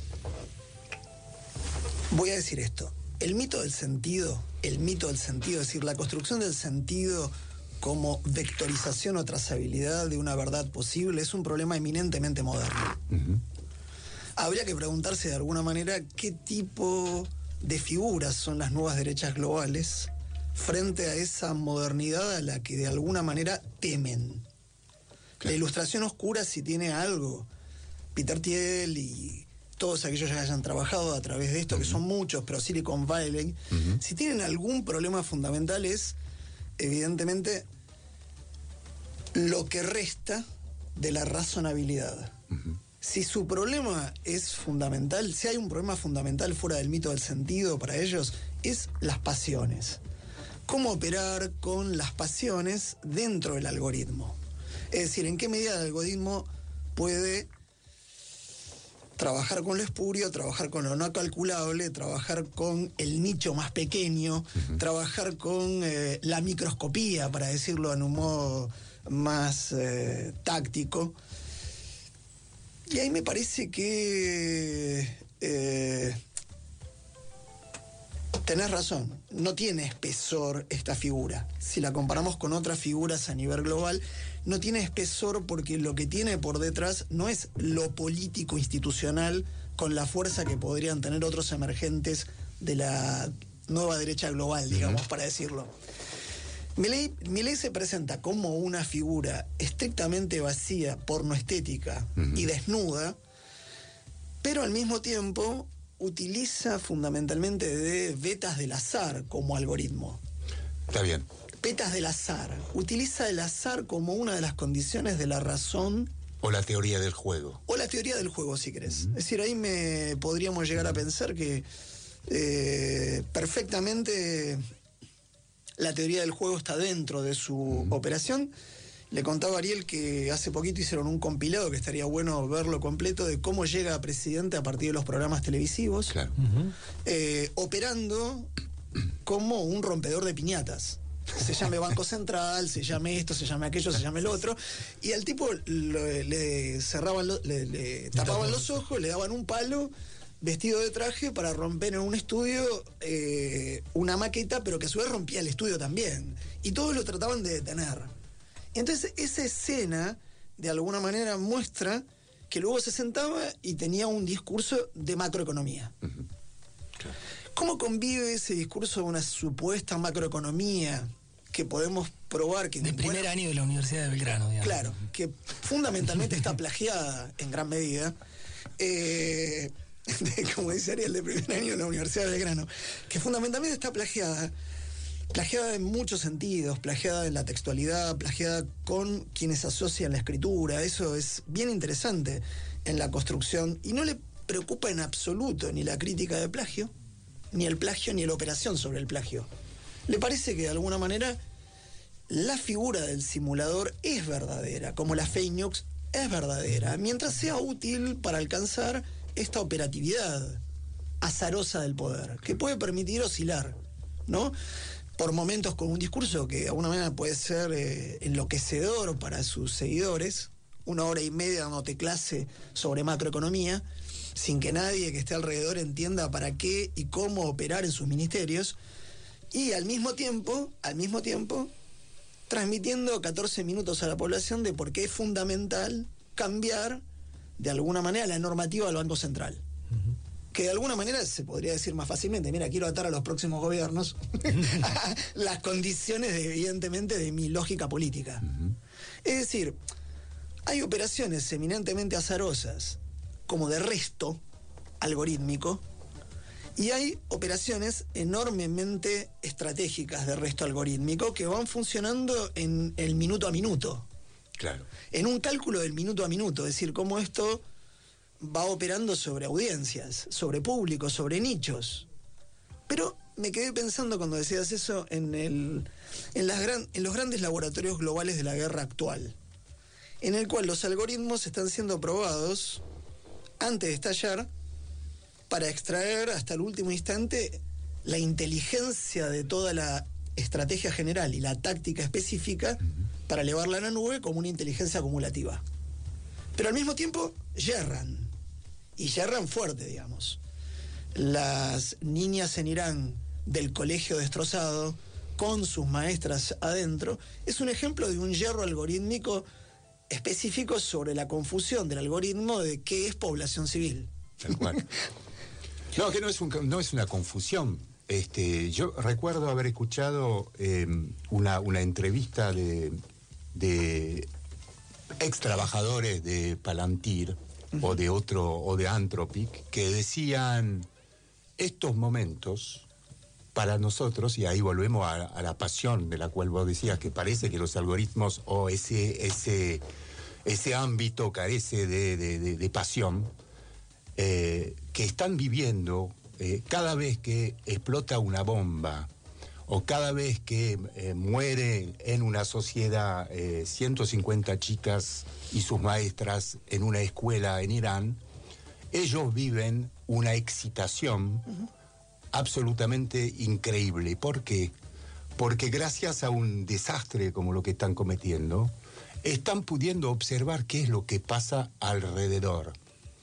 voy a decir esto. El mito del sentido, es decir, la construcción del sentido como vectorización o trazabilidad de una verdad posible, es un problema eminentemente moderno. Habría que preguntarse de alguna manera qué tipo de figuras son las nuevas derechas globales frente a esa modernidad a la que de alguna manera temen. La ilustración oscura, si tiene algo, Peter Thiel y todos aquellos que hayan trabajado a través de esto, que son muchos, pero Silicon Valley, si tienen algún problema fundamental es, evidentemente, lo que resta de la razonabilidad. Si su problema es fundamental, si hay un problema fundamental fuera del mito del sentido para ellos, es las pasiones. ¿Cómo operar con las pasiones dentro del algoritmo? Es decir, ¿en qué medida el algoritmo puede trabajar con lo espurio, trabajar con lo no calculable, trabajar con el nicho más pequeño, trabajar con la microscopía, para decirlo en un modo más táctico? Y ahí me parece que tenés razón, no tiene espesor esta figura. Si la comparamos con otras figuras a nivel global, no tiene espesor porque lo que tiene por detrás no es lo político institucional con la fuerza que podrían tener otros emergentes de la nueva derecha global, digamos, para decirlo. Milei se presenta como una figura estrictamente vacía, pornoestética y desnuda, pero al mismo tiempo utiliza fundamentalmente de vetas del azar como algoritmo. Está bien. Vetas del azar. Utiliza el azar como una de las condiciones de la razón. O la teoría del juego. O la teoría del juego, si querés. Es decir, ahí podríamos llegar a pensar que perfectamente la teoría del juego está dentro de su operación. Le contaba a Ariel que hace poquito hicieron un compilado que estaría bueno verlo completo de cómo llega a presidente a partir de los programas televisivos. Claro. Operando como un rompedor de piñatas. Se llame Banco Central, se llame esto, se llame aquello, se llame lo otro. Y al tipo le cerraban, le tapaban los ojos, le daban un palo vestido de traje para romper en un estudio una maqueta, pero que a su vez rompía el estudio también. Y todos lo trataban de detener. Entonces esa escena de alguna manera muestra que luego se sentaba y tenía un discurso de macroeconomía. Claro. ¿Cómo convive ese discurso de una supuesta macroeconomía que podemos probar que... De primer año de la Universidad de Belgrano, digamos. Claro, que fundamentalmente está plagiada en gran medida, como dice Ariel, de primer año de la Universidad de Belgrano, que fundamentalmente está plagiada en muchos sentidos, plagiada en la textualidad, plagiada con quienes asocian la escritura. Eso es bien interesante en la construcción y no le preocupa en absoluto ni la crítica de plagio, ni el plagio, ni la operación sobre el plagio. Le parece que de alguna manera la figura del simulador es verdadera, como la fake news es verdadera, mientras sea útil para alcanzar esta operatividad azarosa del poder, que puede permitir oscilar, ¿no? Por momentos con un discurso que de alguna manera puede ser enloquecedor para sus seguidores, 1 hora y media dándote clase sobre macroeconomía, sin que nadie que esté alrededor entienda para qué y cómo operar en sus ministerios, y al mismo tiempo, transmitiendo 14 minutos a la población de por qué es fundamental cambiar de alguna manera la normativa del Banco Central. Que de alguna manera se podría decir más fácilmente, mira, quiero atar a los próximos gobiernos a las condiciones, evidentemente, de mi lógica política. Es decir, hay operaciones eminentemente azarosas, como de resto algorítmico, y hay operaciones enormemente estratégicas de resto algorítmico que van funcionando en el minuto a minuto. Claro. En un cálculo del minuto a minuto, es decir, cómo esto va operando sobre audiencias, sobre públicos, sobre nichos. Pero me quedé pensando cuando decías eso en los grandes laboratorios globales de la guerra actual, en el cual los algoritmos están siendo probados antes de estallar para extraer hasta el último instante la inteligencia de toda la estrategia general y la táctica específica para elevarla a la nube como una inteligencia acumulativa. Pero al mismo tiempo yerran, y yerran fuerte, digamos. Las niñas en Irán del colegio destrozado, con sus maestras adentro, es un ejemplo de un yerro algorítmico específico sobre la confusión del algoritmo de qué es población civil. Tal cual. No, que no es una confusión. Yo recuerdo haber escuchado una entrevista de ex trabajadores de Palantir o de Anthropic que decían estos momentos para nosotros, y ahí volvemos a la pasión de la cual vos decías, que parece que los algoritmos o ese ámbito carece de pasión, que están viviendo cada vez que explota una bomba o cada vez que muere en una sociedad 150 chicas y sus maestras en una escuela en Irán, ellos viven una excitación absolutamente increíble. ¿Por qué? Porque gracias a un desastre como lo que están cometiendo, están pudiendo observar qué es lo que pasa alrededor.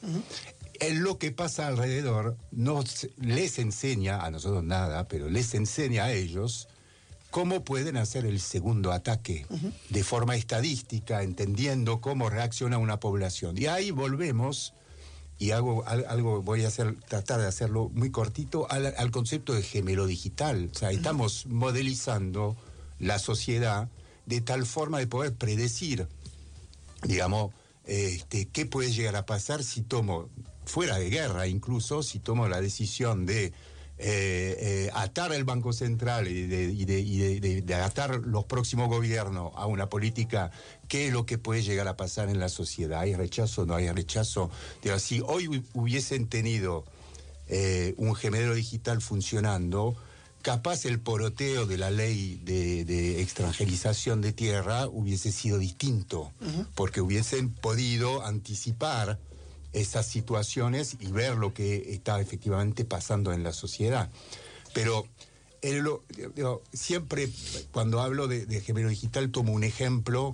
En lo que pasa alrededor les enseña, a nosotros nada, pero les enseña a ellos cómo pueden hacer el segundo ataque de forma estadística, entendiendo cómo reacciona una población. Y ahí volvemos y algo voy a tratar de hacerlo muy cortito, al concepto de gemelo digital. O sea, estamos modelizando la sociedad de tal forma de poder predecir, digamos, qué puede llegar a pasar si tomo, fuera de guerra incluso, si tomo la decisión de atar el Banco Central y de atar los próximos gobiernos a una política, qué es lo que puede llegar a pasar en la sociedad. ¿Hay rechazo o no hay rechazo? Digo, si hoy hubiesen tenido un gemelo digital funcionando, capaz el poroteo de la ley de extranjerización de tierra hubiese sido distinto, porque hubiesen podido anticipar esas situaciones y ver lo que está efectivamente pasando en la sociedad. Pero siempre cuando hablo de gemelo digital tomo un ejemplo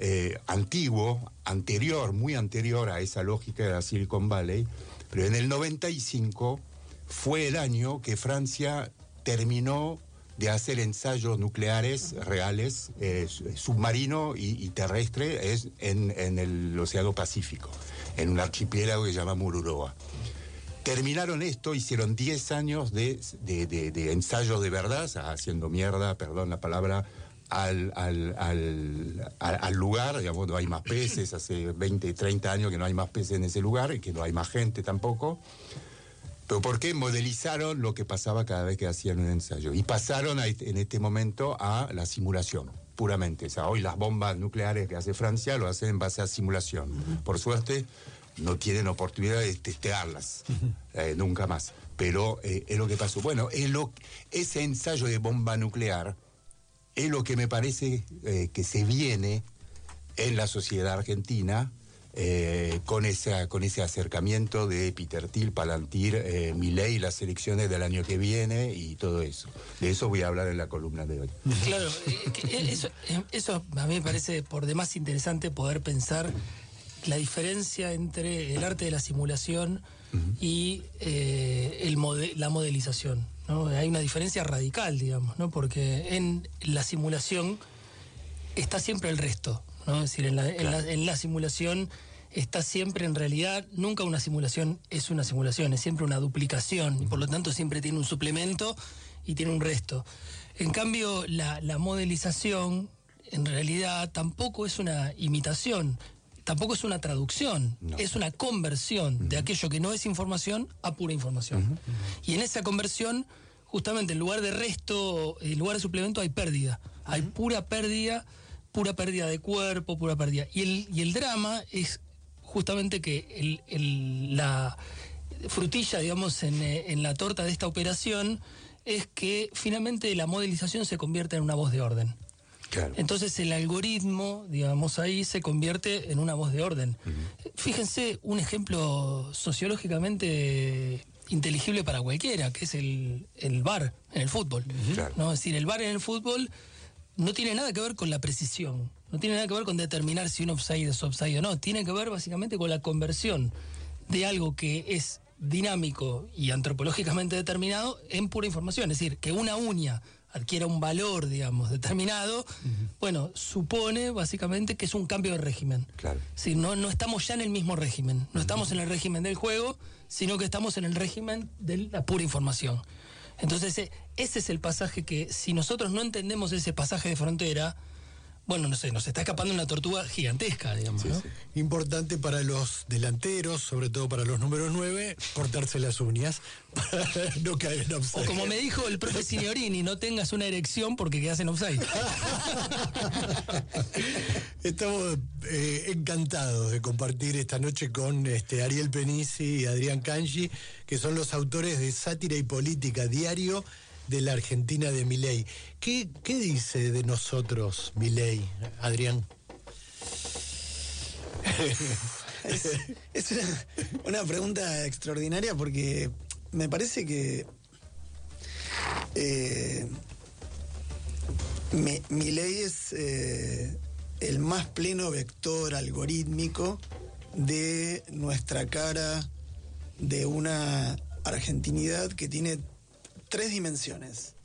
muy anterior a esa lógica de la Silicon Valley, pero en el 95 fue el año que Francia terminó de hacer ensayos nucleares reales, submarino y terrestre, en el Océano Pacífico, en un archipiélago que se llama Mururoa. Terminaron esto, hicieron 10 años de ensayos de verdad, haciendo mierda, perdón la palabra, al lugar, digamos, no hay más peces, hace 20, 30 años que no hay más peces en ese lugar y que no hay más gente tampoco. ¿Pero por qué? Modelizaron lo que pasaba cada vez que hacían un ensayo. Y pasaron en este momento a la simulación, puramente. O sea, hoy las bombas nucleares que hace Francia lo hacen en base a simulación. Por suerte, no tienen oportunidad de testearlas, nunca más. Pero es lo que pasó. Bueno, ese ensayo de bomba nuclear es lo que me parece que se viene en la sociedad argentina, con ese acercamiento de Peter Thiel, Palantir, Milei, las elecciones del año que viene y todo eso. De eso voy a hablar en la columna de hoy. Claro, eso a mí me parece por demás interesante poder pensar la diferencia entre el arte de la simulación y la modelización, ¿no? Hay una diferencia radical, digamos, ¿no? Porque en la simulación está siempre el resto, ¿no? Es decir, en la simulación está siempre, en realidad, nunca una simulación es una simulación, es siempre una duplicación, y por lo tanto siempre tiene un suplemento y tiene un resto. En cambio, la modelización, en realidad, tampoco es una imitación, tampoco es una traducción, es una conversión de aquello que no es información a pura información. Y en esa conversión, justamente en lugar de resto, en lugar de suplemento, hay pérdida, hay pura pérdida de cuerpo, pura pérdida. Y el drama es justamente que la frutilla, digamos, en la torta de esta operación es que finalmente la modelización se convierte en una voz de orden. Claro. Entonces el algoritmo, digamos, ahí se convierte en una voz de orden. Fíjense un ejemplo sociológicamente inteligible para cualquiera, que es el VAR en el fútbol. Claro. ¿No? Es decir, el VAR en el fútbol no tiene nada que ver con la precisión, no tiene nada que ver con determinar si un offside es offside o no, tiene que ver básicamente con la conversión de algo que es dinámico y antropológicamente determinado en pura información. Es decir, que una uña adquiera un valor, digamos, determinado, bueno, supone básicamente que es un cambio de régimen. Claro. Sí, no estamos ya en el mismo régimen, no estamos en el régimen del juego, sino que estamos en el régimen de la pura información. Entonces, ese es el pasaje que, si nosotros no entendemos ese pasaje de frontera, bueno, no sé, nos está escapando una tortuga gigantesca, digamos, sí, ¿no? Sí. Importante para los delanteros, sobre todo para los números 9, cortarse las uñas para no caer en offside. O como me dijo el profe Signorini, no tengas una erección porque quedas en offside. Estamos encantados de compartir esta noche con Ariel Penisi y Adrián Cangi, que son los autores de Sátira y Política, diario de la Argentina de Milei. ¿Qué dice de nosotros Milei, Adrián? Es una pregunta extraordinaria porque me parece que Milei es el más pleno vector algorítmico de nuestra cara de una argentinidad que tiene 3 dimensiones.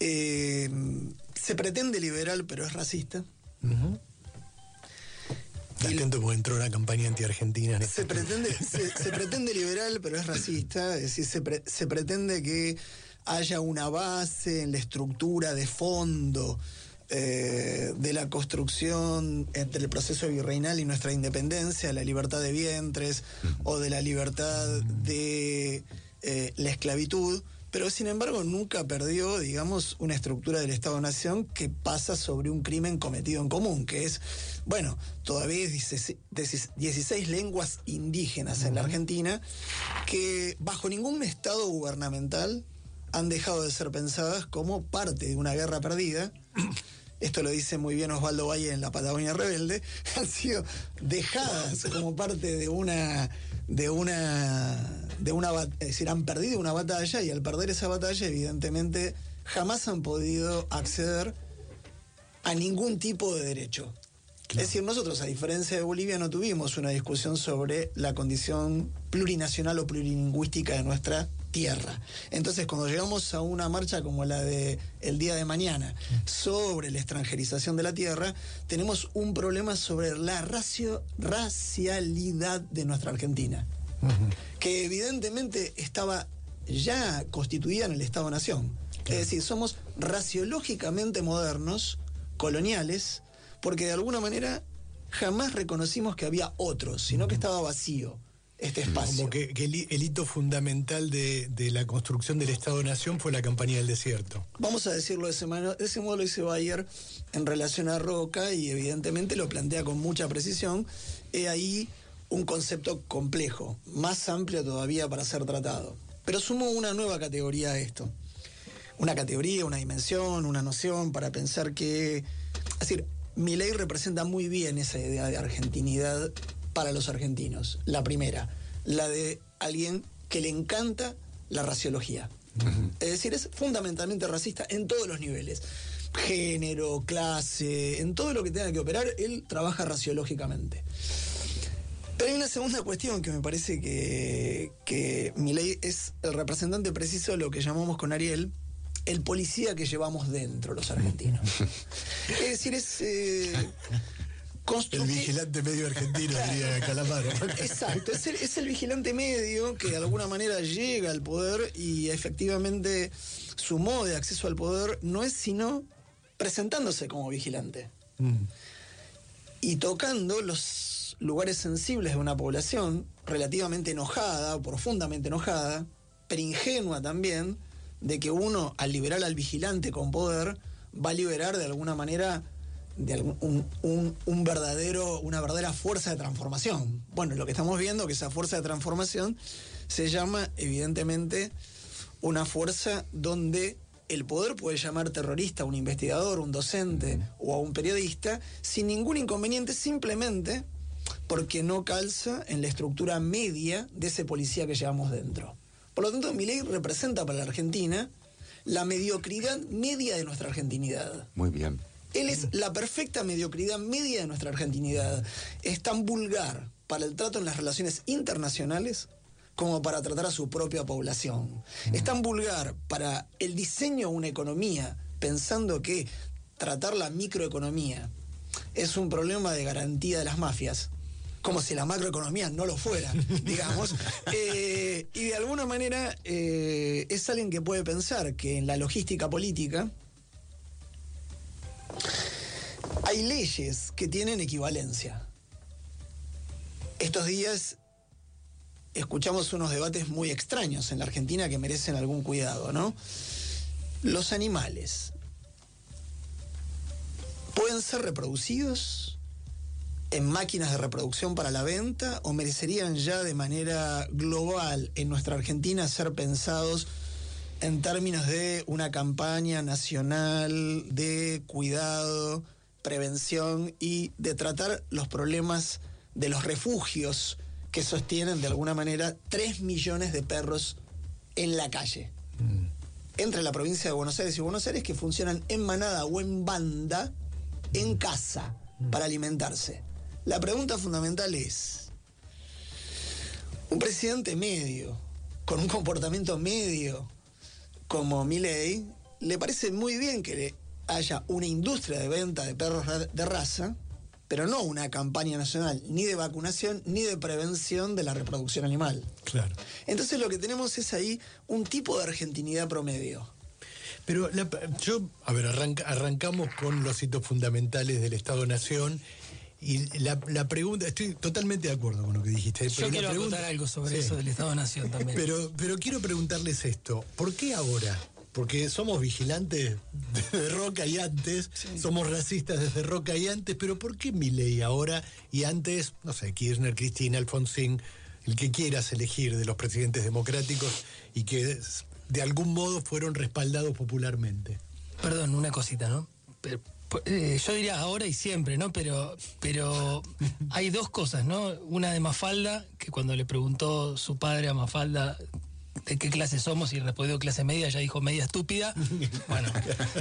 Se pretende liberal, pero es racista. Atento porque entró una campaña anti-argentina. Se pretende liberal, pero es racista. Es decir, se pretende que haya una base en la estructura de fondo de la construcción entre el proceso virreinal y nuestra independencia, la libertad de vientres o de la libertad de la esclavitud, pero sin embargo nunca perdió, digamos, una estructura del Estado-Nación que pasa sobre un crimen cometido en común, que es, bueno, todavía hay 16 lenguas indígenas en la Argentina que bajo ningún Estado gubernamental han dejado de ser pensadas como parte de una guerra perdida. Esto lo dice muy bien Osvaldo Valle en La Patagonia Rebelde. Han sido dejadas como parte de una es decir, han perdido una batalla, y al perder esa batalla, evidentemente, jamás han podido acceder a ningún tipo de derecho. Claro. Es decir, nosotros, a diferencia de Bolivia, no tuvimos una discusión sobre la condición plurinacional o plurilingüística de nuestra tierra. Entonces, cuando llegamos a una marcha como la de el día de mañana sobre la extranjerización de la tierra, tenemos un problema sobre la racialidad de nuestra Argentina, que evidentemente estaba ya constituida en el Estado-Nación. Claro. Es decir, somos raciológicamente modernos, coloniales, porque de alguna manera jamás reconocimos que había otros, sino que estaba vacío este espacio. Como que el hito fundamental de la construcción del Estado-Nación fue la campaña del desierto. Vamos a decirlo de ese modo lo dice Bayer en relación a Roca, y evidentemente lo plantea con mucha precisión. He ahí un concepto complejo, más amplio todavía para ser tratado. Pero sumo una nueva categoría a esto. Una categoría, una dimensión, una noción para pensar que... Es decir, Milei representa muy bien esa idea de argentinidad para los argentinos. La primera, la de alguien que le encanta la raciología. Es decir, es fundamentalmente racista en todos los niveles. Género, clase, en todo lo que tenga que operar, él trabaja raciológicamente. Pero hay una segunda cuestión que me parece que Milei es el representante preciso de lo que llamamos con Ariel el policía que llevamos dentro los argentinos. Es decir, es... el vigilante medio argentino, diría Calamaro. Exacto, es el vigilante medio que de alguna manera llega al poder, y efectivamente su modo de acceso al poder no es sino presentándose como vigilante. Y tocando los lugares sensibles de una población relativamente enojada, profundamente enojada, pero ingenua también, de que uno, al liberar al vigilante con poder, va a liberar de alguna manera una verdadera fuerza de transformación. Bueno, lo que estamos viendo, que esa fuerza de transformación se llama, evidentemente, una fuerza donde el poder puede llamar terrorista a un investigador, un docente o a un periodista sin ningún inconveniente, simplemente porque no calza en la estructura media de ese policía que llevamos dentro. Por lo tanto, Milei representa para la Argentina la mediocridad media de nuestra argentinidad. Muy bien. Él es la perfecta mediocridad media de nuestra argentinidad. Es tan vulgar para el trato en las relaciones internacionales como para tratar a su propia población. Es tan vulgar para el diseño de una economía, pensando que tratar la microeconomía es un problema de garantía de las mafias, como si la macroeconomía no lo fuera, digamos. Y de alguna manera es alguien que puede pensar que en la logística política hay leyes que tienen equivalencia. Estos días escuchamos unos debates muy extraños en la Argentina que merecen algún cuidado, ¿no? Los animales pueden ser reproducidos en máquinas de reproducción para la venta, o merecerían ya de manera global en nuestra Argentina ser pensados en términos de una campaña nacional de cuidado, prevención y de tratar los problemas de los refugios que sostienen de alguna manera 3 millones de perros en la calle, entre la provincia de Buenos Aires y Buenos Aires, que funcionan en manada o en banda en casa para alimentarse. La pregunta fundamental es: un presidente medio, con un comportamiento medio como Milei, ¿le parece muy bien que haya una industria de venta de perros de raza pero no una campaña nacional ni de vacunación ni de prevención de la reproducción animal. Claro. Entonces lo que tenemos es ahí un tipo de argentinidad promedio. Pero arrancamos con los hitos fundamentales del Estado-Nación. Y la pregunta, estoy totalmente de acuerdo con lo que dijiste. Pero yo quiero preguntar algo sobre eso del Estado-Nación también. Pero quiero preguntarles esto. ¿Por qué ahora? Porque somos vigilantes desde Roca y antes, somos racistas desde Roca y antes, pero ¿por qué Milei ahora y antes, no sé, Kirchner, Cristina, Alfonsín, el que quieras elegir de los presidentes democráticos y que de algún modo fueron respaldados popularmente? Perdón, una cosita, ¿no? Yo diría ahora y siempre, ¿no? Pero hay dos cosas, ¿no? Una de Mafalda, que cuando le preguntó su padre a Mafalda de qué clase somos y respondió clase media, ella dijo media estúpida. Bueno.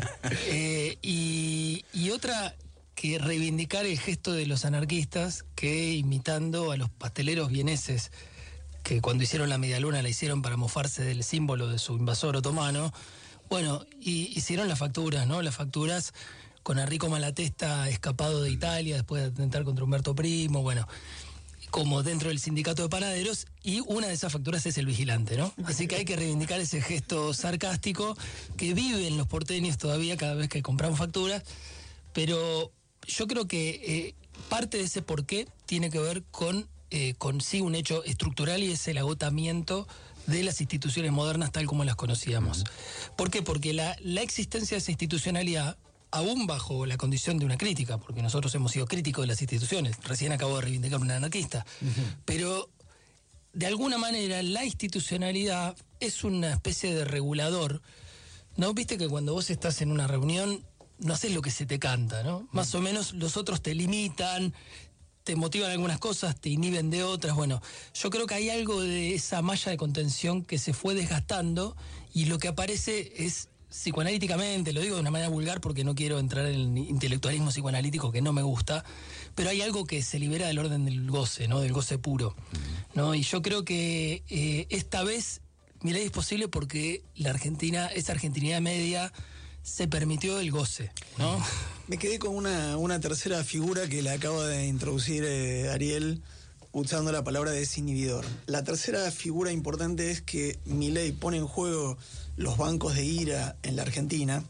Y otra, que reivindicar el gesto de los anarquistas que, imitando a los pasteleros vieneses, que cuando hicieron la medialuna la hicieron para mofarse del símbolo de su invasor otomano, bueno, y hicieron las facturas, ¿no? Las facturas con Enrico Malatesta escapado de Italia después de atentar contra Humberto Primo, bueno, como dentro del sindicato de panaderos, y una de esas facturas es El Vigilante, ¿no? Así que hay que reivindicar ese gesto sarcástico que viven los porteños todavía cada vez que compramos facturas, pero yo creo que parte de ese porqué tiene que ver con sí un hecho estructural, y es el agotamiento de las instituciones modernas tal como las conocíamos. ¿Por qué? Porque la existencia de esa institucionalidad, aún bajo la condición de una crítica, porque nosotros hemos sido críticos de las instituciones, recién acabo de reivindicar un anarquista, pero de alguna manera la institucionalidad es una especie de regulador, ¿no? Viste que cuando vos estás en una reunión no haces lo que se te canta, ¿no? Más o menos los otros te limitan, te motivan algunas cosas, te inhiben de otras. Bueno, yo creo que hay algo de esa malla de contención que se fue desgastando, y lo que aparece es, psicoanalíticamente, lo digo de una manera vulgar porque no quiero entrar en el intelectualismo psicoanalítico, que no me gusta, pero hay algo que se libera del orden del goce, ¿no? Del goce puro, ¿no? Y yo creo que esta vez Milei es posible porque la Argentina, esa argentinidad media, se permitió el goce, ¿no? Me quedé con una tercera figura que le acaba de introducir Ariel, usando la palabra desinhibidor. La tercera figura importante es que Milei pone en juego los bancos de ira en la Argentina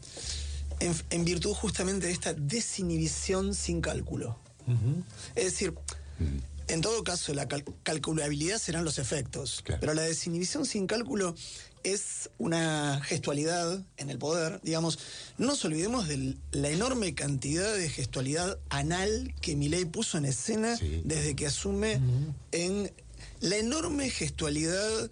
en virtud justamente de esta desinhibición sin cálculo. Es decir, en todo caso la calculabilidad serán los efectos, pero la desinhibición sin cálculo es una gestualidad en el poder. Digamos, no nos olvidemos de la enorme cantidad de gestualidad anal que Milei puso en escena desde que asume, en la enorme gestualidad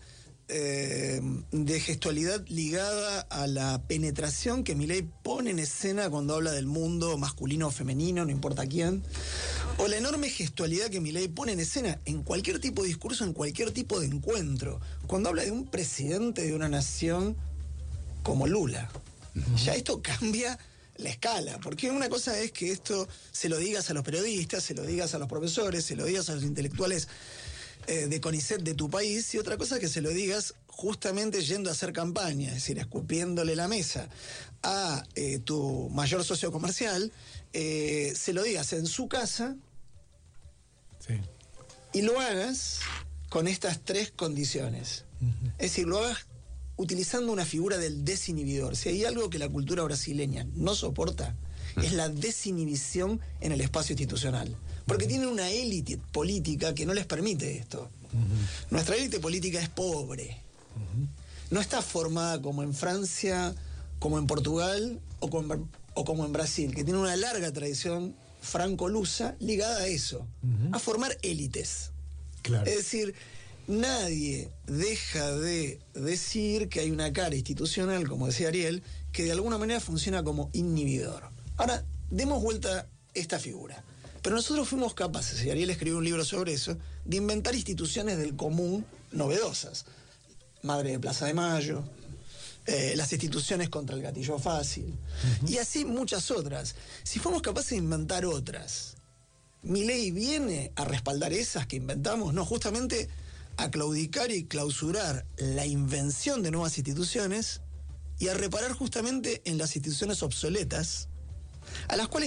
ligada a la penetración que Milei pone en escena cuando habla del mundo masculino o femenino, no importa quién, o la enorme gestualidad que Milei pone en escena en cualquier tipo de discurso, en cualquier tipo de encuentro, cuando habla de un presidente de una nación como Lula. Ya esto cambia la escala, porque una cosa es que esto se lo digas a los periodistas, se lo digas a los profesores, se lo digas a los intelectuales de CONICET de tu país, y otra cosa es que se lo digas justamente yendo a hacer campaña, es decir, escupiéndole la mesa a tu mayor socio comercial, se lo digas en su casa y lo hagas con estas tres condiciones. Es decir, lo hagas utilizando una figura del desinhibidor. Si hay algo que la cultura brasileña no soporta, es la desinhibición en el espacio institucional. Porque tienen una élite política que no les permite esto. Nuestra élite política es pobre. No está formada como en Francia, como en Portugal o como en Brasil, que tiene una larga tradición franco-lusa ligada a eso, a formar élites. Claro. Es decir, nadie deja de decir que hay una cara institucional, como decía Ariel, que de alguna manera funciona como inhibidor. Ahora, demos vuelta esta figura. Pero nosotros fuimos capaces, y Ariel escribió un libro sobre eso, de inventar instituciones del común novedosas. Madre de Plaza de Mayo, las instituciones contra el gatillo fácil, y así muchas otras. Si fuimos capaces de inventar otras, Milei viene a respaldar esas que inventamos, no, justamente a claudicar y clausurar la invención de nuevas instituciones y a reparar justamente en las instituciones obsoletas, a las cuales